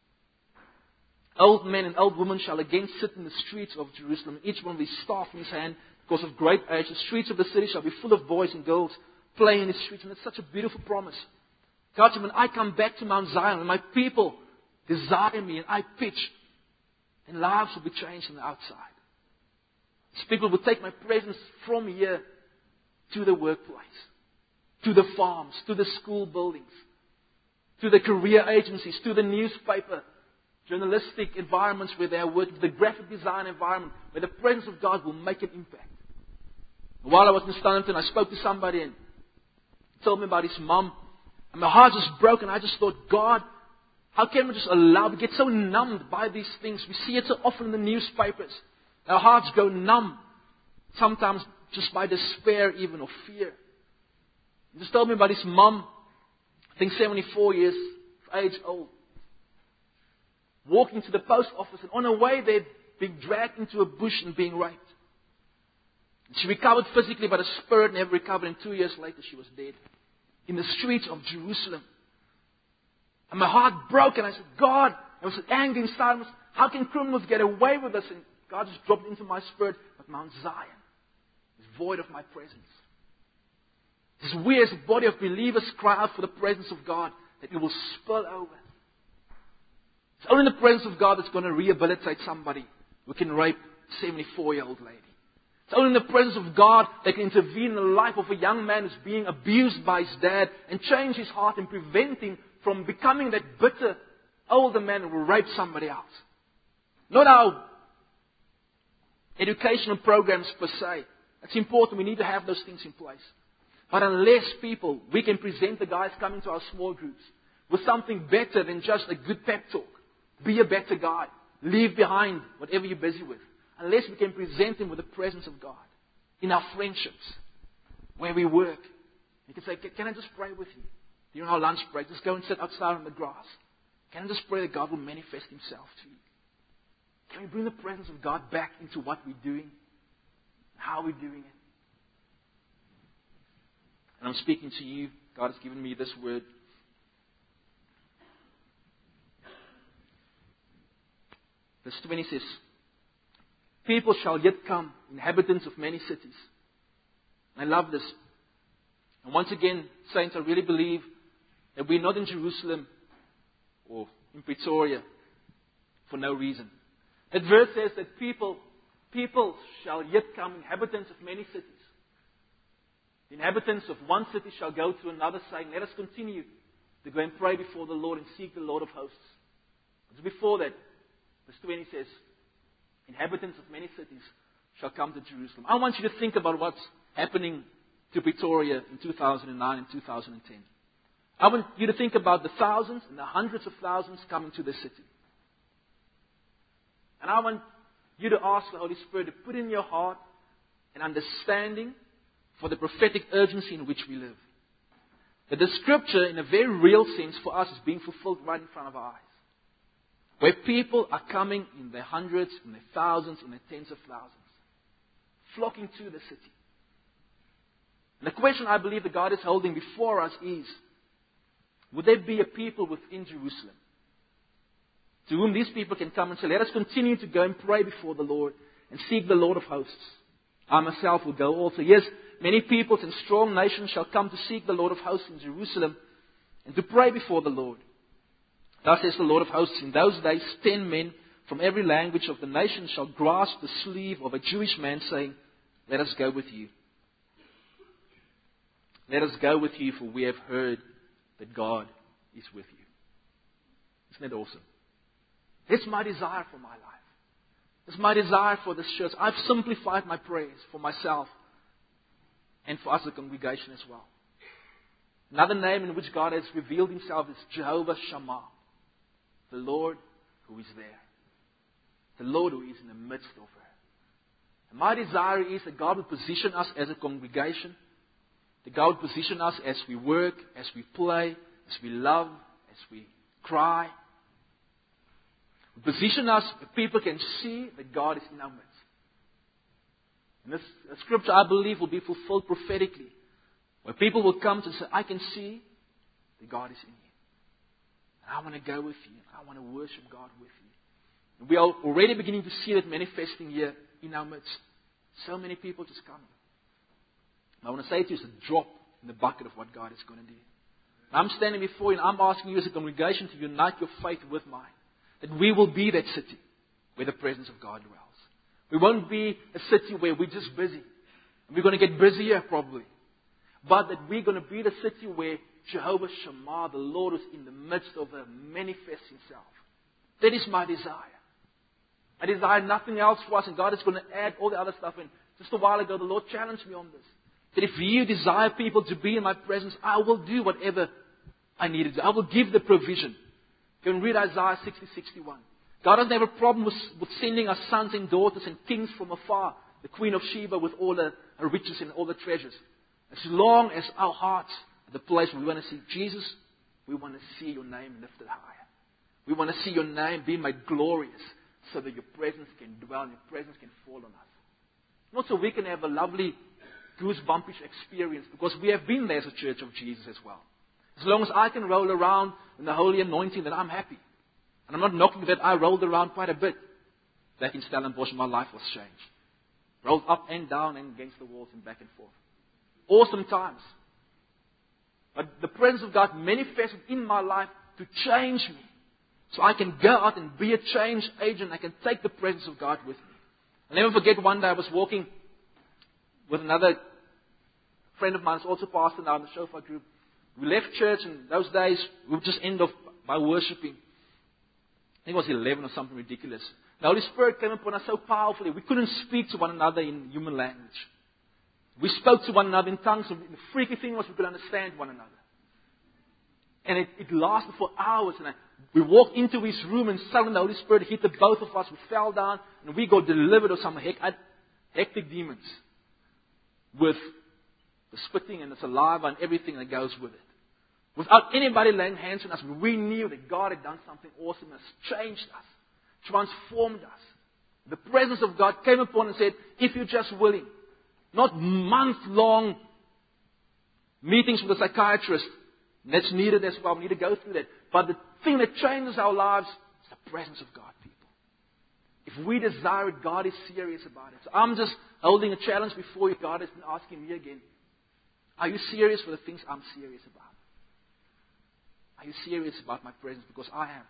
Old men and old women shall again sit in the streets of Jerusalem, each one with his staff in his hand, because of great age. The streets of the city shall be full of boys and girls playing in the streets. And it's such a beautiful promise. God said, when I come back to Mount Zion, when my people desire me and I pitch, then lives will be changed on the outside. These people will take my presence from here to the workplace, to the farms, to the school buildings, to the career agencies, to the newspaper, journalistic environments where they are working, the graphic design environment, where the presence of God will make an impact. While I was in Standerton, I spoke to somebody and he told me about his mom. And my heart just broke and I just thought, God, how can we just allow, we get so numbed by these things. We see it so often in the newspapers. Our hearts go numb. Sometimes just by despair even or fear. He just told me about his mom, I think 74 years of age old. Walking to the post office and on her way there being dragged into a bush and being raped. She recovered physically but her spirit never recovered and 2 years later she was dead. In the streets of Jerusalem. And my heart broke and I said, God, there was an anger inside me. How can criminals get away with this? And God just dropped into my spirit. But Mount Zion is void of my presence. As we as a body of believers cry out for the presence of God, that it will spill over. It's only the presence of God that's going to rehabilitate somebody who can rape a 74-year-old lady. It's only in the presence of God that can intervene in the life of a young man who's being abused by his dad and change his heart and prevent him from becoming that bitter older man who will rape somebody else. Not our educational programs per se. It's important. We need to have those things in place. But unless we can present the guys coming to our small groups with something better than just a good pep talk. Be a better guy. Leave behind whatever you're busy with. Unless we can present them with the presence of God in our friendships, where we work. You can say, can I just pray with you? During our lunch break, just go and sit outside on the grass. Can I just pray that God will manifest Himself to you? Can we bring the presence of God back into what we're doing? How we're doing it? And I'm speaking to you. God has given me this word. Verse 20 says, people shall yet come, inhabitants of many cities. I love this. And once again, saints, I really believe that we're not in Jerusalem or in Pretoria for no reason. That verse says that people shall yet come, inhabitants of many cities. The inhabitants of one city shall go to another, saying, let us continue to go and pray before the Lord and seek the Lord of hosts. But before that, verse 20 says, inhabitants of many cities shall come to Jerusalem. I want you to think about what's happening to Pretoria in 2009 and 2010. I want you to think about the thousands and the hundreds of thousands coming to this city. And I want you to ask the Holy Spirit to put in your heart an understanding for the prophetic urgency in which we live. That the scripture, in a very real sense for us, is being fulfilled right in front of our eyes. Where people are coming in their hundreds, in their thousands, in their tens of thousands. Flocking to the city. And the question I believe that God is holding before us is, would there be a people within Jerusalem to whom these people can come and say, let us continue to go and pray before the Lord and seek the Lord of hosts. I myself will go also. Yes, many peoples and strong nations shall come to seek the Lord of hosts in Jerusalem and to pray before the Lord. Thus says the Lord of hosts, in those days 10 men from every language of the nation shall grasp the sleeve of a Jewish man, saying, let us go with you. Let us go with you, for we have heard that God is with you. Isn't that awesome? That's my desire for my life. That's my desire for this church. I've simplified my prayers for myself and for us as a congregation as well. Another name in which God has revealed Himself is Jehovah Shammah. The Lord who is there. The Lord who is in the midst of her. And my desire is that God will position us as a congregation. That God will position us as we work, as we play, as we love, as we cry. Position us where people can see that God is in our midst. And this scripture, I believe, will be fulfilled prophetically. Where people will come to say, I can see that God is in you. And I want to go with you. I want to worship God with you. And we are already beginning to see that manifesting here in our midst. So many people just coming. I want to say to you, it's a drop in the bucket of what God is going to do. I'm standing before you and I'm asking you as a congregation to unite your faith with mine. That we will be that city where the presence of God dwells. We won't be a city where we're just busy. We're going to get busier probably. But that we're going to be the city where Jehovah Shammah, the Lord, is in the midst of her, manifests Himself. That is my desire. I desire nothing else for us, and God is going to add all the other stuff in. Just a while ago, the Lord challenged me on this. That if you desire people to be in my presence, I will do whatever I need to do. I will give the provision. You can read Isaiah 60:61. God doesn't have a problem with sending us sons and daughters and kings from afar. The Queen of Sheba with all her riches and all the treasures. As long as our hearts are the place where we want to see Jesus, we want to see your name lifted higher. We want to see your name be made glorious so that your presence can dwell and your presence can fall on us. Not so we can have a lovely goosebumpish experience, because we have been there as a church of Jesus as well. As long as I can roll around in the holy anointing, then I'm happy. And I'm not knocking that. I rolled around quite a bit. Back in Stellenbosch, my life was changed. Rolled up and down and against the walls and back and forth. Awesome times. But the presence of God manifested in my life to change me. So I can go out and be a change agent. I can take the presence of God with me. I'll never forget one day I was walking with another friend of mine who's also pastor now in the Shofar group. We left church, and those days we would just end off by worshiping. I think it was 11 or something ridiculous. The Holy Spirit came upon us so powerfully, we couldn't speak to one another in human language. We spoke to one another in tongues, and the freaky thing was we could understand one another. And it lasted for hours, and we walked into his room, and suddenly the Holy Spirit hit the both of us. We fell down, and we got delivered of some hectic demons with the spitting and the saliva and everything that goes with it. Without anybody laying hands on us, we knew that God had done something awesome, has changed us, transformed us. The presence of God came upon and said, if you're just willing, not month-long meetings with a psychiatrist, that's needed as well, we need to go through that. But the thing that changes our lives is the presence of God, people. If we desire it, God is serious about it. So I'm just holding a challenge before you. God has been asking me again, are you serious for the things I'm serious about? Are you serious about my presence? Because I am.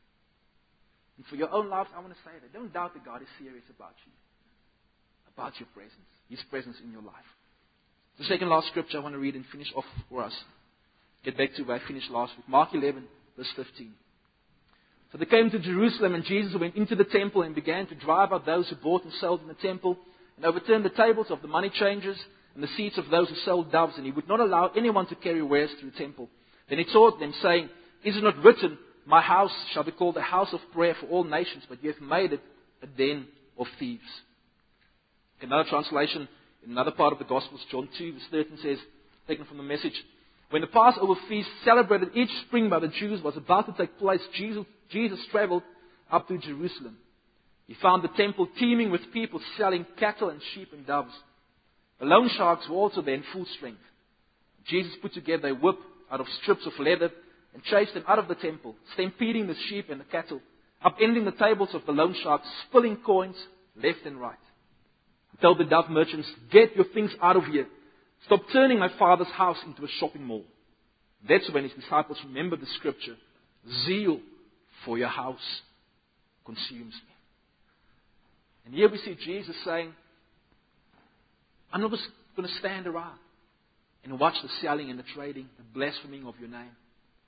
And for your own lives, I want to say that. Don't doubt that God is serious about you. About your presence. His presence in your life. The second last scripture I want to read and finish off for us. Get back to where I finished last week. Mark 11, verse 15. So they came to Jerusalem, and Jesus went into the temple and began to drive out those who bought and sold in the temple, and overturned the tables of the money changers and the seats of those who sold doves, and he would not allow anyone to carry wares through the temple. Then he taught them, saying, is it not written, my house shall be called a house of prayer for all nations, but you have made it a den of thieves. Another translation, in another part of the Gospels, John 2, verse 13 says, taken from the Message, when the Passover feast celebrated each spring by the Jews was about to take place, Jesus traveled up to Jerusalem. He found the temple teeming with people selling cattle and sheep and doves. The loan sharks were also there in full strength. Jesus put together a whip out of strips of leather and chased them out of the temple, stampeding the sheep and the cattle, upending the tables of the loan sharks, spilling coins left and right. He told the dove merchants, get your things out of here. Stop turning my Father's house into a shopping mall. That's when his disciples remembered the scripture, zeal for your house consumes me. And here we see Jesus saying, I'm not just going to stand around and watch the selling and the trading, the blaspheming of your name.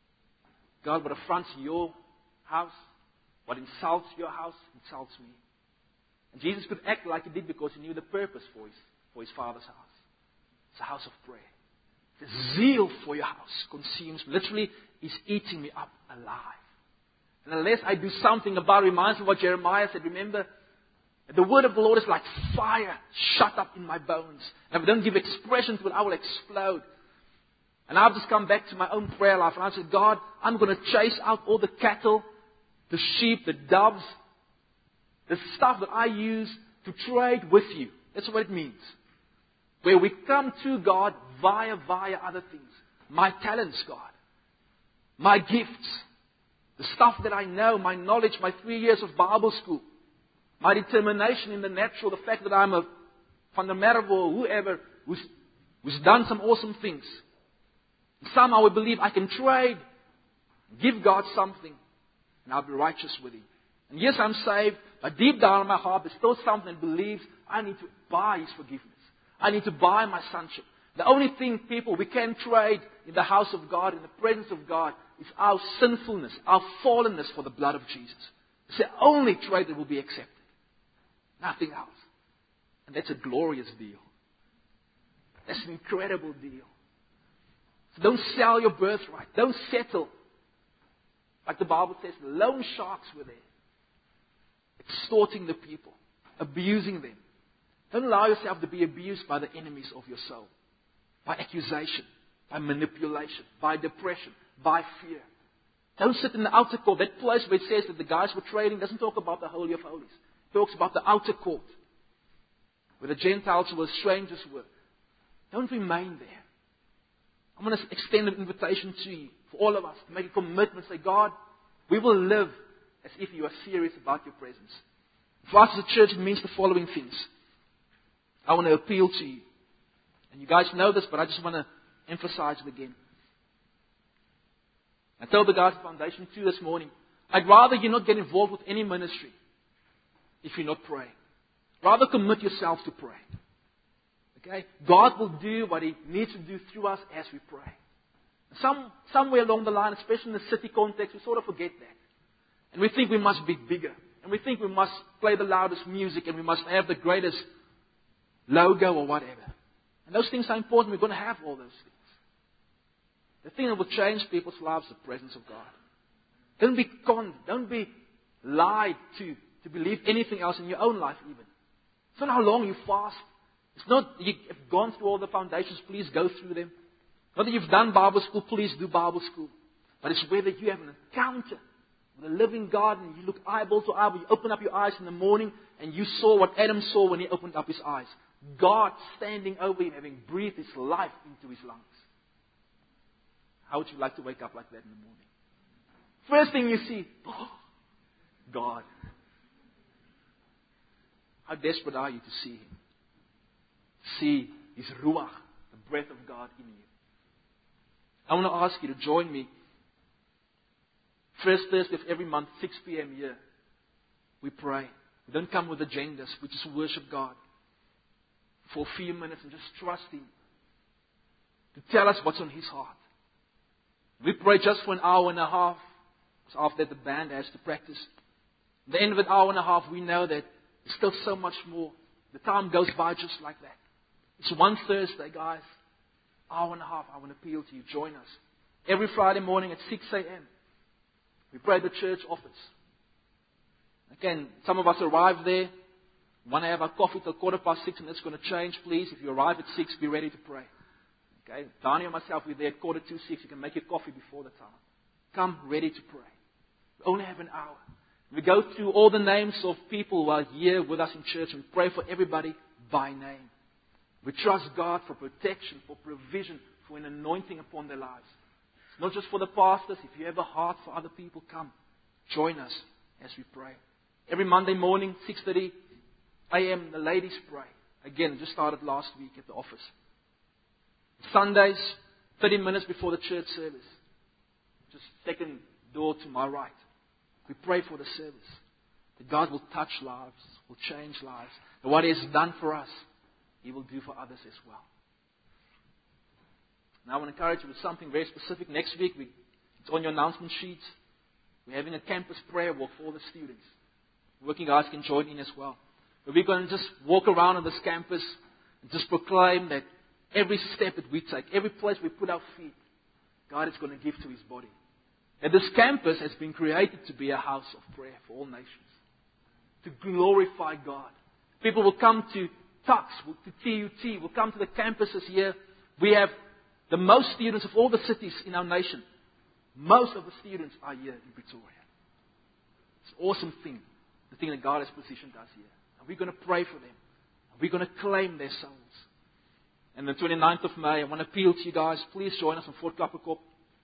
God, what affronts your house, what insults your house, insults me. And Jesus could act like he did because he knew the purpose for his Father's house. It's a house of prayer. The zeal for your house consumes me. Literally, is eating me up alive. And unless I do something about it, reminds me of what Jeremiah said. Remember, the word of the Lord is like fire shut up in my bones. And if I don't give expression to it, I will explode. And I've just come back to my own prayer life. And I said, God, I'm going to chase out all the cattle, the sheep, the doves, the stuff that I use to trade with you. That's what it means. Where we come to God via other things. My talents, God. My gifts. The stuff that I know, my knowledge, my 3 years of Bible school. My determination in the natural, the fact that I'm a Van der Merwe or whoever who's done some awesome things. Somehow we believe I can trade, give God something, and I'll be righteous with Him. And yes, I'm saved, but deep down in my heart, there's still something that believes I need to buy His forgiveness. I need to buy my sonship. The only thing, people, we can trade in the house of God, in the presence of God, is our sinfulness, our fallenness for the blood of Jesus. It's the only trade that will be accepted. Nothing else. And that's a glorious deal. That's an incredible deal. So don't sell your birthright. Don't settle. Like the Bible says, the loan sharks were there. Extorting the people. Abusing them. Don't allow yourself to be abused by the enemies of your soul. By accusation. By manipulation. By depression. By fear. Don't sit in the outer court. That place where it says that the guys were trading doesn't talk about the Holy of Holies. It talks about the outer court. Where the Gentiles were, strangers were. Don't remain there. I'm going to extend an invitation to you, for all of us, to make a commitment. Say, God, we will live as if you are serious about your presence. For us as a church, it means the following things. I want to appeal to you. And you guys know this, but I just want to emphasize it again. I told the guys at Foundation 2 this morning, I'd rather you not get involved with any ministry if you're not praying. Rather commit yourself to pray. Okay? God will do what He needs to do through us as we pray. Somewhere along the line, especially in the city context, we sort of forget that. And we think we must be bigger. And we think we must play the loudest music and we must have the greatest logo or whatever. And those things are important. We're going to have all those things. The thing that will change people's lives is the presence of God. Don't be conned. Don't be lied to believe anything else in your own life even. It's not how long you fast. It's not you've gone through all the foundations. Please go through them. Not that you've done Bible school. Please do Bible school. But it's whether you have an encounter with the living God and you look eyeball to eyeball. You open up your eyes in the morning and you saw what Adam saw when he opened up his eyes. God standing over him, having breathed His life into his lungs. How would you like to wake up like that in the morning? First thing you see, God. How desperate are you to see Him? See His Ruach, the breath of God in you. I want to ask you to join me. First Thursday of every month, 6 p.m. here. We pray. We don't come with agendas. We just worship God for a few minutes and just trust Him to tell us what's on His heart. We pray just for an hour and a half. So after that, the band has to practice. At the end of an hour and a half, we know that there's still so much more. The time goes by just like that. It's one Thursday, guys. Hour and a half. I want to appeal to you. Join us. Every Friday morning at 6 a.m. We pray at the church office. Again, some of us arrive there. We want to have our coffee till 6:15, and that's going to change, please. If you arrive at 6, be ready to pray. Okay? Donnie and myself, we're there at 6:45. You can make your coffee before the time. Come ready to pray. We only have an hour. We go through all the names of people who are here with us in church and pray for everybody by name. We trust God for protection, for provision, for an anointing upon their lives. It's not just for the pastors. If you have a heart for other people, come. Join us as we pray. Every Monday morning, 6:30 a.m., the ladies pray. Again, just started last week at the office. Sundays, 30 minutes before the church service. Just second door to my right. We pray for the service. That God will touch lives, will change lives. That what He has done for us, He will do for others as well. Now I want to encourage you with something very specific. Next week, it's on your announcement sheets. We're having a campus prayer walk for all the students. Working guys can join in as well. But we're going to just walk around on this campus and just proclaim that every step that we take, every place we put our feet, God is going to give to His body. That this campus has been created to be a house of prayer for all nations. To glorify God. People will come to Tux, to TUT, will come to the campuses here. We have the most students of all the cities in our nation. Most of the students are here in Pretoria. It's an awesome thing. The thing that God has positioned us here. And we're going to pray for them. And we're going to claim their souls. And the 29th of May, I want to appeal to you guys. Please join us on Fort Klapperkop.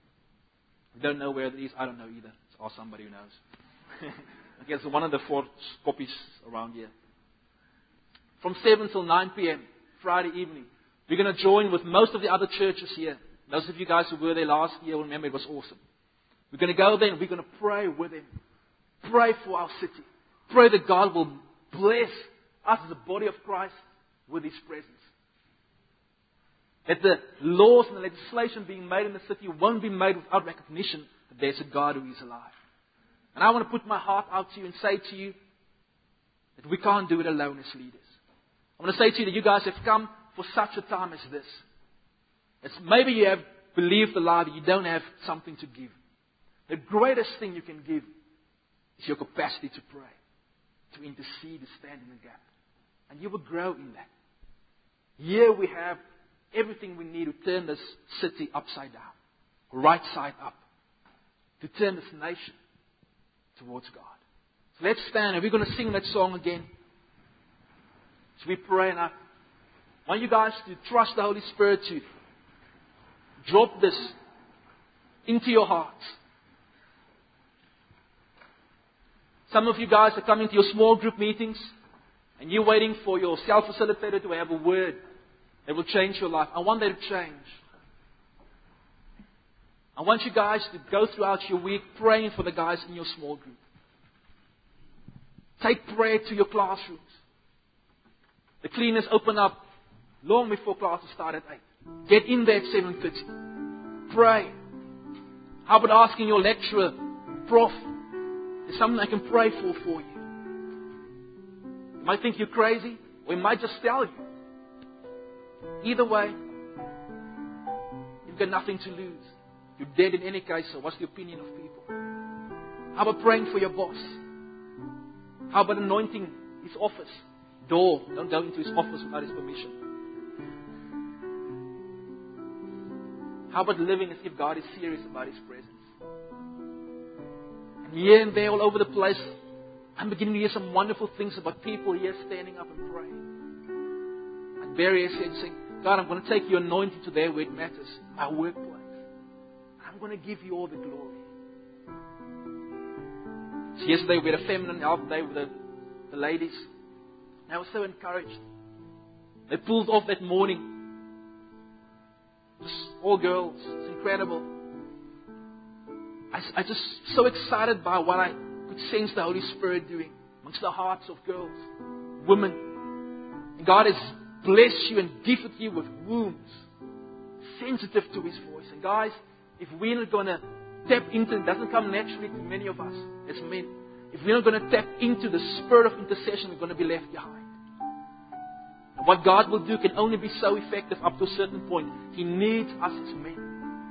We don't know where it is. I don't know either. Let's ask somebody who knows. I guess one of the 4 copies around here. From 7 till 9 p.m. Friday evening. We're going to join with most of the other churches here. Those of you guys who were there last year will remember it was awesome. We're going to go there and we're going to pray with them. Pray for our city. Pray that God will bless us as a body of Christ with His presence. That the laws and the legislation being made in the city won't be made without recognition that there's a God who is alive. And I want to put my heart out to you and say to you that we can't do it alone as leaders. I want to say to you that you guys have come for such a time as this. As maybe you have believed the lie that you don't have something to give. The greatest thing you can give is your capacity to pray, to intercede, to stand in the gap. And you will grow in that. Here we have everything we need to turn this city upside down, right side up, to turn this nation towards God. So let's stand and we're going to sing that song again. So we pray, and I want you guys to trust the Holy Spirit to drop this into your hearts. Some of you guys are coming to your small group meetings and you're waiting for your self-facilitator to have a word that will change your life. I want that to change. I want you guys to go throughout your week praying for the guys in your small group. Take prayer to your classrooms. The cleaners open up long before classes start at 8. Get in there at 7:30. Pray. How about asking your lecturer, Prof, there's something I can pray for you? You might think you're crazy, or he might just tell you. Either way, you've got nothing to lose. You're dead in any case, so what's the opinion of people? How about praying for your boss? How about anointing his office door? Don't go into his office without his permission. How about living as if God is serious about His presence? And here and there, all over the place, I'm beginning to hear some wonderful things about people here standing up and praying. Like Barry said, saying, God, I'm going to take your anointing to there where it matters, my workplace. I'm going to give you all the glory. So yesterday we had a feminine health day with the ladies. And I was so encouraged. They pulled off that morning. Just all girls. It's incredible. I just so excited by what I could sense the Holy Spirit doing amongst the hearts of girls, women. And God has blessed you and gifted you with wombs, sensitive to His voice. And guys, if we're not going to tap into it, doesn't come naturally to many of us as men. If we're not going to tap into the spirit of intercession, we're going to be left behind. And what God will do can only be so effective up to a certain point. He needs us as men.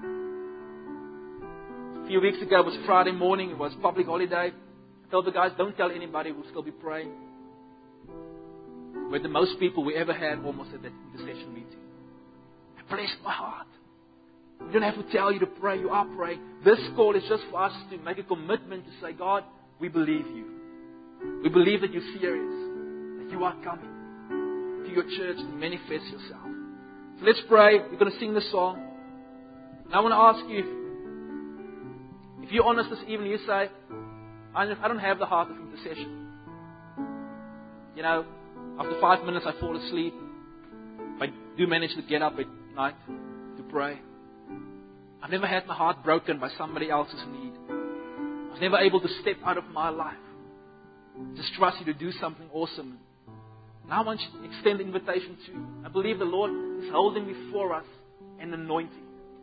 A few weeks ago, it was Friday morning. It was public holiday. I told the guys, don't tell anybody. We'll still be praying. We're the most people we ever had almost at that intercession meeting. It blessed my heart. We don't have to tell you to pray. You are praying. This call is just for us to make a commitment to say, God, we believe you. We believe that you're serious. That you are coming to your church to manifest yourself. So let's pray. We're going to sing this song. And I want to ask you, if you're honest this evening, you say, I don't have the heart of intercession. You know, after 5 minutes I fall asleep. I do manage to get up at night to pray. I've never had my heart broken by somebody else's need. I was never able to step out of my life. Just trust you to do something awesome. And I want to extend the invitation to you. I believe the Lord is holding before us an anointing.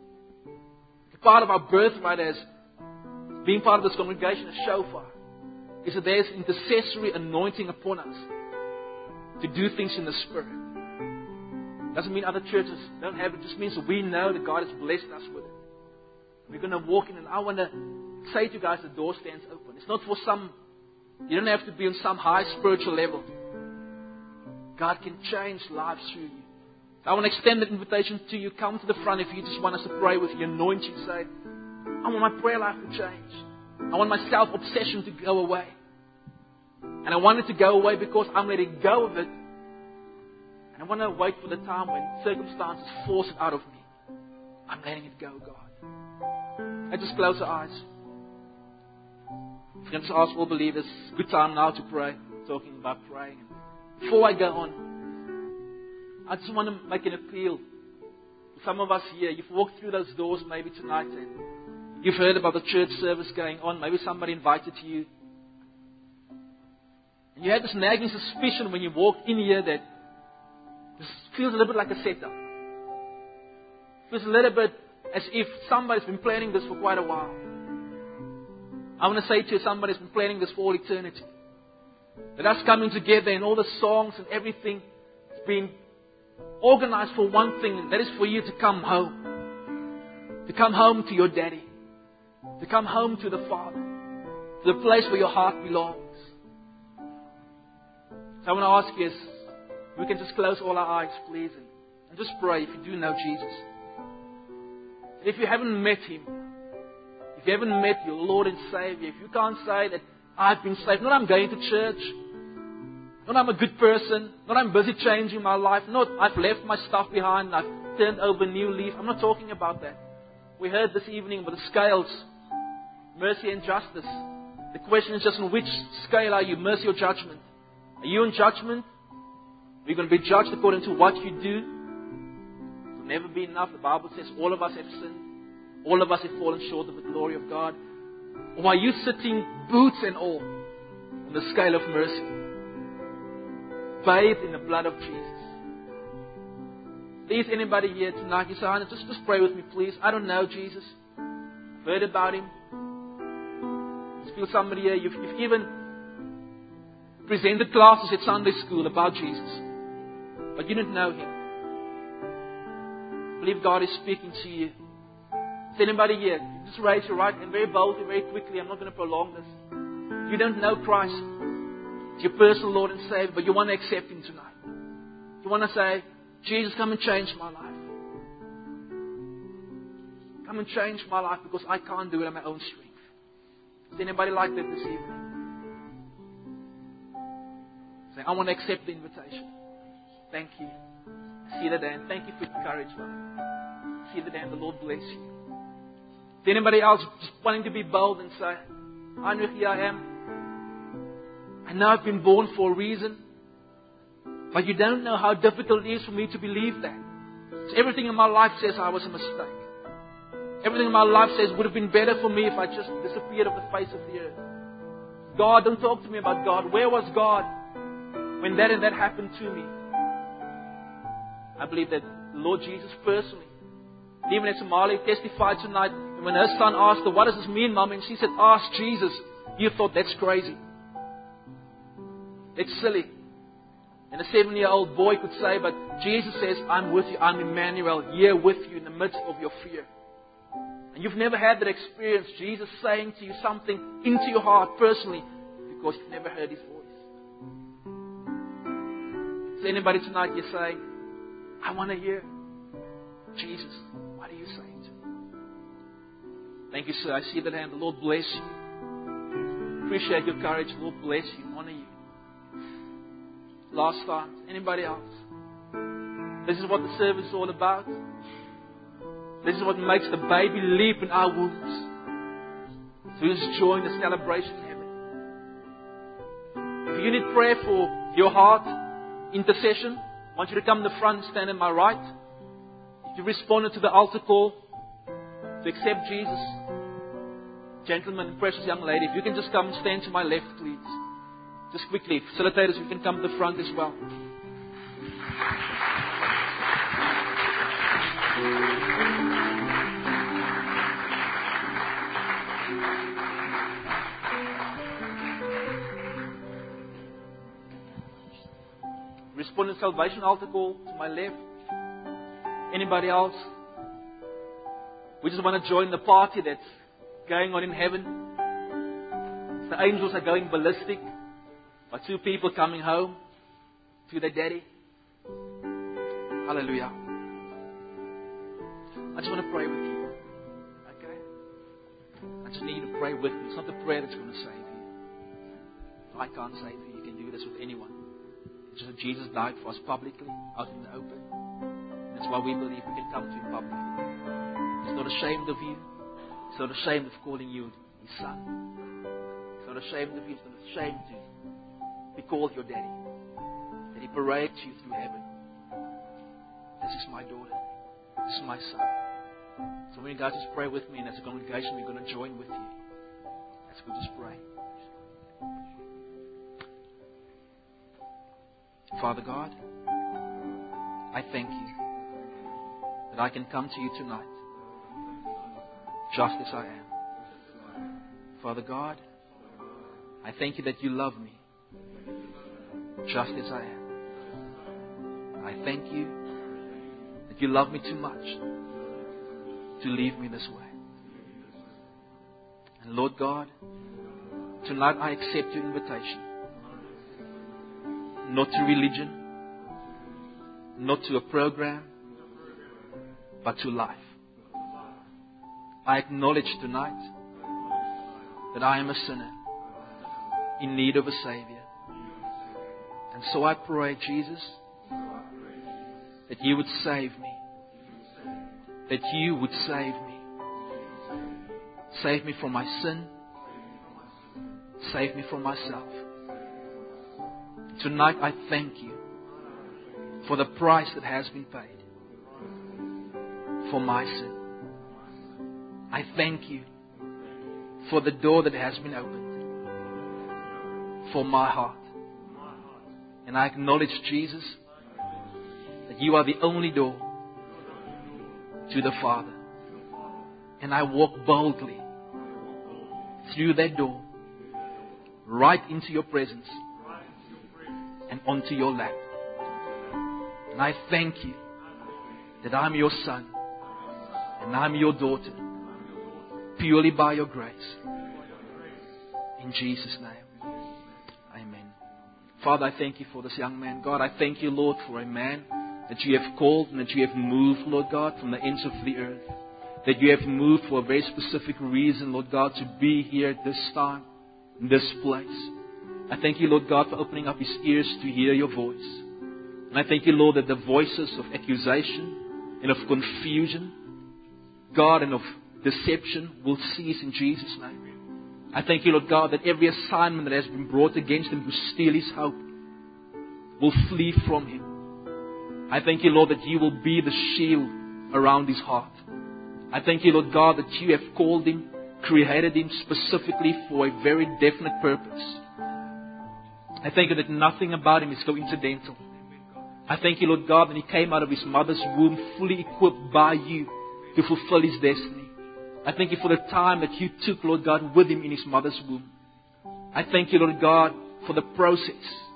Part of our birthright as being part of this congregation, a shofar, is that there's intercessory anointing upon us to do things in the Spirit. Doesn't mean other churches don't have it. It just means that we know that God has blessed us with it. We're going to walk in, and I want to say to you guys, the door stands open. It's not for some, you don't have to be on some high spiritual level. God can change lives through you. I want to extend that invitation to you. Come to the front if you just want us to pray with you. Anoint you. Say, I want my prayer life to change. I want my self-obsession to go away. And I want it to go away because I'm letting go of it. And I want to wait for the time when circumstances force it out of me. I'm letting it go, God. I just close our eyes. I'm going to ask all believers, good time now to pray. I'm talking about praying. Before I go on, I just want to make an appeal. Some of us here, you've walked through those doors maybe tonight and you've heard about the church service going on. Maybe somebody invited you. And you had this nagging suspicion when you walked in here that this feels a little bit like a setup. It feels a little bit as if somebody's been planning this for quite a while. I want to say to you, somebody's been planning this for all eternity. That us coming together and all the songs and everything has been organized for one thing, and that is for you to come home. To come home to your daddy. To come home to the Father. To the place where your heart belongs. So I want to ask you, we can just close all our eyes, please, and just pray if you do know Jesus. If you haven't met Him, if you haven't met your Lord and Savior, if you can't say that I've been saved, not I'm going to church, not I'm a good person, not I'm busy changing my life, not I've left my stuff behind, I've turned over a new leaf. I'm not talking about that. We heard this evening about the scales, mercy and justice. The question is just on which scale are you, mercy or judgment? Are you in judgment? Are you going to be judged according to what you do? It will never be enough. The Bible says all of us have sinned. All of us have fallen short of the glory of God. Or are you sitting, boots and all, on the scale of mercy? Bathed in the blood of Jesus. Please, anybody here tonight, you say, just pray with me, please. I don't know Jesus. I've heard about Him. I feel somebody here, you've even presented classes at Sunday school about Jesus, but you didn't know Him. I believe God is speaking to you. Is anybody here? You just raise your right hand very boldly, very quickly. I'm not going to prolong this. You don't know Christ. It's your personal Lord and Savior, but you want to accept Him tonight. You want to say, Jesus, come and change my life. Come and change my life because I can't do it on my own strength. Is anybody like that this evening? Say, I want to accept the invitation. Thank you. I see that hand. Thank you for your courage, brother. I see that hand. The Lord bless you. Is anybody else just wanting to be bold and say, I know here I am. I know I've been born for a reason. But you don't know how difficult it is for me to believe that. So everything in my life says I was a mistake. Everything in my life says it would have been better for me if I just disappeared off the face of the earth. God, don't talk to me about God. Where was God when that and that happened to me? I believe that the Lord Jesus personally, even as Somali testified tonight, when her son asked her, what does this mean, Mom? And she said, ask Jesus. You thought that's crazy. That's silly. And a 7-year-old boy could say, but Jesus says, I'm with you. I'm Emmanuel, here with you in the midst of your fear. And you've never had that experience, Jesus saying to you something into your heart personally, because you've never heard His voice. Is anybody tonight you're saying, I want to hear Jesus, what are you saying to me? Thank you, sir. I see that hand. The Lord bless you. Appreciate your courage. The Lord bless you. Honor you. Last time. Anybody else? This is what the service is all about. This is what makes the baby leap in our wombs. So who's join the celebration in heaven? If you need prayer for your heart, intercession, I want you to come to the front and stand in my right. If you responded to the altar call to accept Jesus, gentleman and precious young lady, if you can just come and stand to my left, please. Just quickly, facilitators, you can come to the front as well. Respondent salvation altar call to my left. Anybody else? We just want to join the party that's going on in heaven. The angels are going ballistic. By 2 people coming home to their daddy. Hallelujah. I just want to pray with you. Okay? I just need you to pray with me. It's not the prayer that's going to save you. I can't save you. You can do this with anyone. It's just that Jesus died for us publicly, out in the open. And that's why we believe we can come to Him publicly. He's not ashamed of you. He's not ashamed of calling you His son. He's not ashamed of you. He's not ashamed to be called your daddy. That He parades you through heaven. This is my daughter. This is my son. So when you guys just pray with me, and as a congregation we're going to join with you. Let's go just pray. Father God, I thank you that I can come to you tonight just as I am. Father God, I thank you that you love me just as I am. I thank you that you love me too much to leave me this way. And Lord God, tonight I accept your invitation. Not to religion, not to a program, but to life. I acknowledge tonight that I am a sinner in need of a Savior. And so I pray, Jesus, that you would save me. That you would save me. Save me from my sin. Save me from myself. Tonight I thank you for the price that has been paid for my sin. I thank you for the door that has been opened for my heart. And I acknowledge, Jesus, that you are the only door to the Father. And I walk boldly through that door, right into your presence and onto your lap. And I thank you that I'm your son and I'm your daughter, purely by your grace. In Jesus' name. Amen. Father, I thank you for this young man. God, I thank you, Lord, for a man that you have called and that you have moved, Lord God, from the ends of the earth. That you have moved for a very specific reason, Lord God, to be here at this time, in this place. I thank you, Lord God, for opening up his ears to hear your voice. And I thank you, Lord, that the voices of accusation and of confusion, God, and of deception will cease in Jesus' name. I thank you, Lord God, that every assignment that has been brought against him to steal his hope will flee from him. I thank you, Lord, that you will be the shield around his heart. I thank you, Lord God, that you have called him, created him specifically for a very definite purpose. I thank you that nothing about him is coincidental. I thank you, Lord God, that he came out of his mother's womb fully equipped by you to fulfill his destiny. I thank you for the time that you took, Lord God, with him in his mother's womb. I thank you, Lord God, for the process.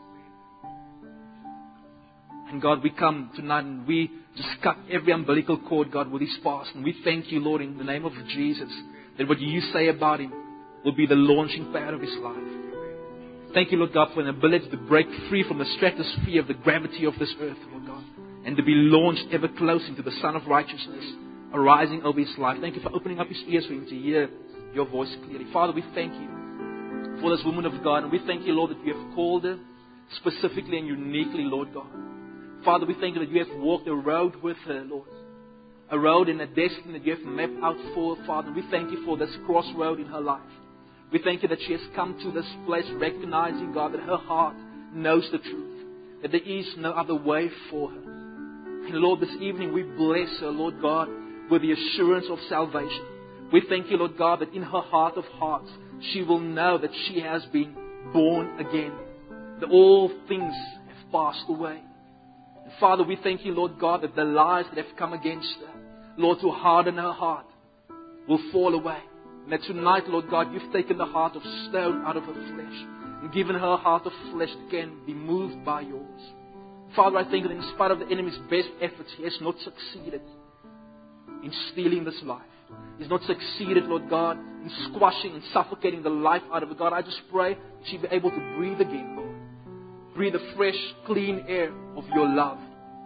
And God, we come tonight and we just cut every umbilical cord, God, with his past. And we thank you, Lord, in the name of Jesus, that what you say about him will be the launching pad of his life. Thank you, Lord God, for an ability to break free from the stratosphere of the gravity of this earth, Lord God, and to be launched ever closer into the Son of Righteousness, arising over his life. Thank you for opening up his ears for him to hear your voice clearly. Father, we thank you for this woman of God, and we thank you, Lord, that you have called her specifically and uniquely, Lord God. Father, we thank you that you have walked a road with her, Lord. A road and a destiny that you have mapped out for her, Father. We thank you for this crossroad in her life. We thank you that she has come to this place recognizing, God, that her heart knows the truth. That there is no other way for her. And Lord, this evening we bless her, Lord God, with the assurance of salvation. We thank you, Lord God, that in her heart of hearts, she will know that she has been born again. That all things have passed away. And Father, we thank you, Lord God, that the lies that have come against her, Lord, to harden her heart, will fall away. And that tonight, Lord God, you've taken the heart of stone out of her flesh and given her a heart of flesh that can be moved by yours. Father, I think that in spite of the enemy's best efforts, he has not succeeded in stealing this life. He's not succeeded, Lord God, in squashing and suffocating the life out of it. God, I just pray that she'll be able to breathe again, Lord. Breathe the fresh, clean air of your love.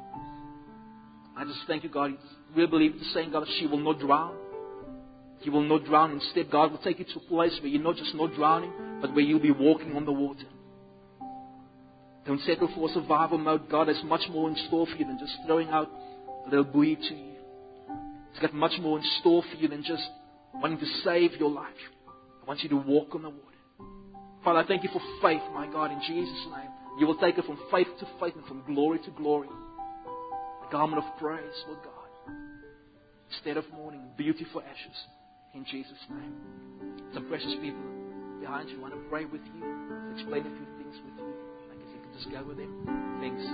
I just thank you, God. We believe the saying, God, that she will not drown. You will not drown. Instead, God will take you to a place where you're not just not drowning, but where you'll be walking on the water. Don't settle for survival mode. God has much more in store for you than just throwing out a little buoy to you. He's got much more in store for you than just wanting to save your life. I want you to walk on the water. Father, I thank you for faith, my God, in Jesus' name. You will take it from faith to faith and from glory to glory. A garment of praise, Lord God. Instead of mourning, beauty for ashes. In Jesus' name. Some precious people behind you want to pray with you, explain a few things with you. I guess you can just go with them. Thanks.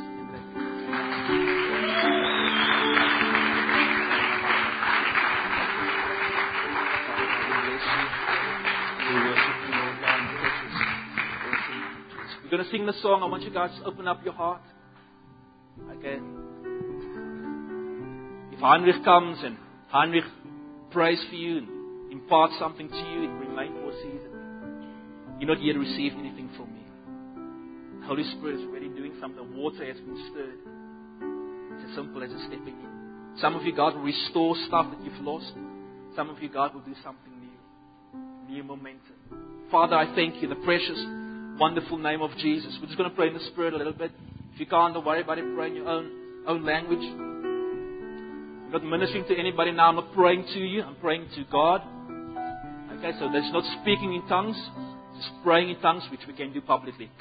We're going to sing the song. I want you guys to open up your heart. Okay. If Heinrich comes and Heinrich prays for you and impart something to you, it remains for a season. You're not yet received anything from me. The Holy Spirit is already doing something. The water has been stirred. It's as simple as just stepping in. Some of you, God will restore stuff that you've lost. Some of you, God will do something new. New momentum. Father, I thank you, the precious, wonderful name of Jesus. We're just going to pray in the Spirit a little bit. If you can't, don't worry about it. Pray in your own language. I'm not ministering to anybody now. I'm not praying to you. I'm praying to God. Okay, so there's not speaking in tongues. Just praying in tongues, which we can do publicly.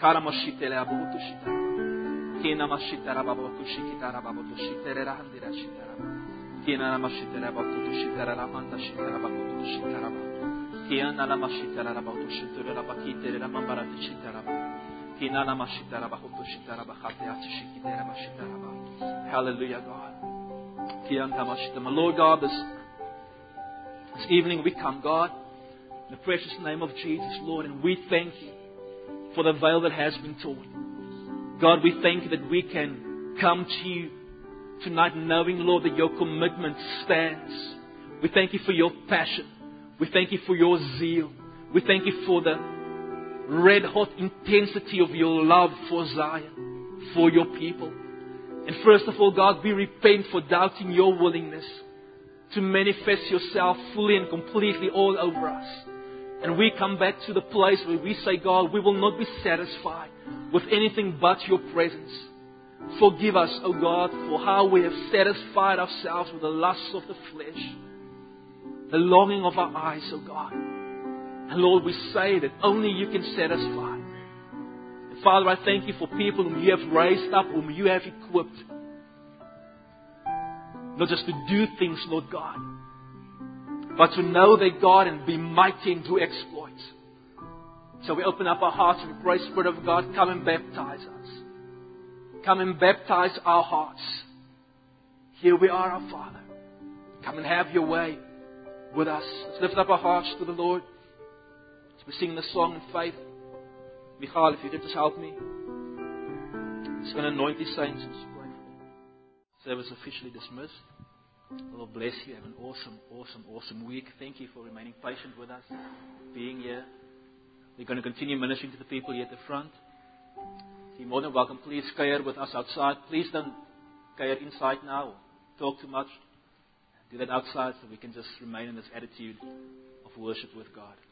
Hallelujah, God. My Lord God, this evening we come, God, in the precious name of Jesus, Lord, and we thank you for the veil that has been torn. God, we thank you that we can come to you tonight knowing, Lord, that your commitment stands. We thank you for your passion. We thank you for your zeal. We thank you for the red-hot intensity of your love for Zion, for your people. And first of all, God, we repent for doubting your willingness to manifest yourself fully and completely all over us. And we come back to the place where we say, God, we will not be satisfied with anything but your presence. Forgive us, O God, for how we have satisfied ourselves with the lusts of the flesh, the longing of our eyes, O God. And Lord, we say that only you can satisfy. And Father, I thank you for people whom you have raised up, whom you have equipped. Not just to do things, Lord God, but to know their God and be mighty and do exploits. So we open up our hearts and we pray, Spirit of God, come and baptize us. Come and baptize our hearts. Here we are, our Father. Come and have your way with us. Let's lift up our hearts to the Lord. As we sing the song in faith. Michael, if you could just help me. Just going to anoint these saints and just pray for them. Service officially dismissed. The Lord bless you. Have an awesome week. Thank you for remaining patient with us, being here. We're going to continue ministering to the people here at the front. You're more than welcome. Please care with us outside. Please don't care inside now or talk too much. Do that outside so we can just remain in this attitude of worship with God.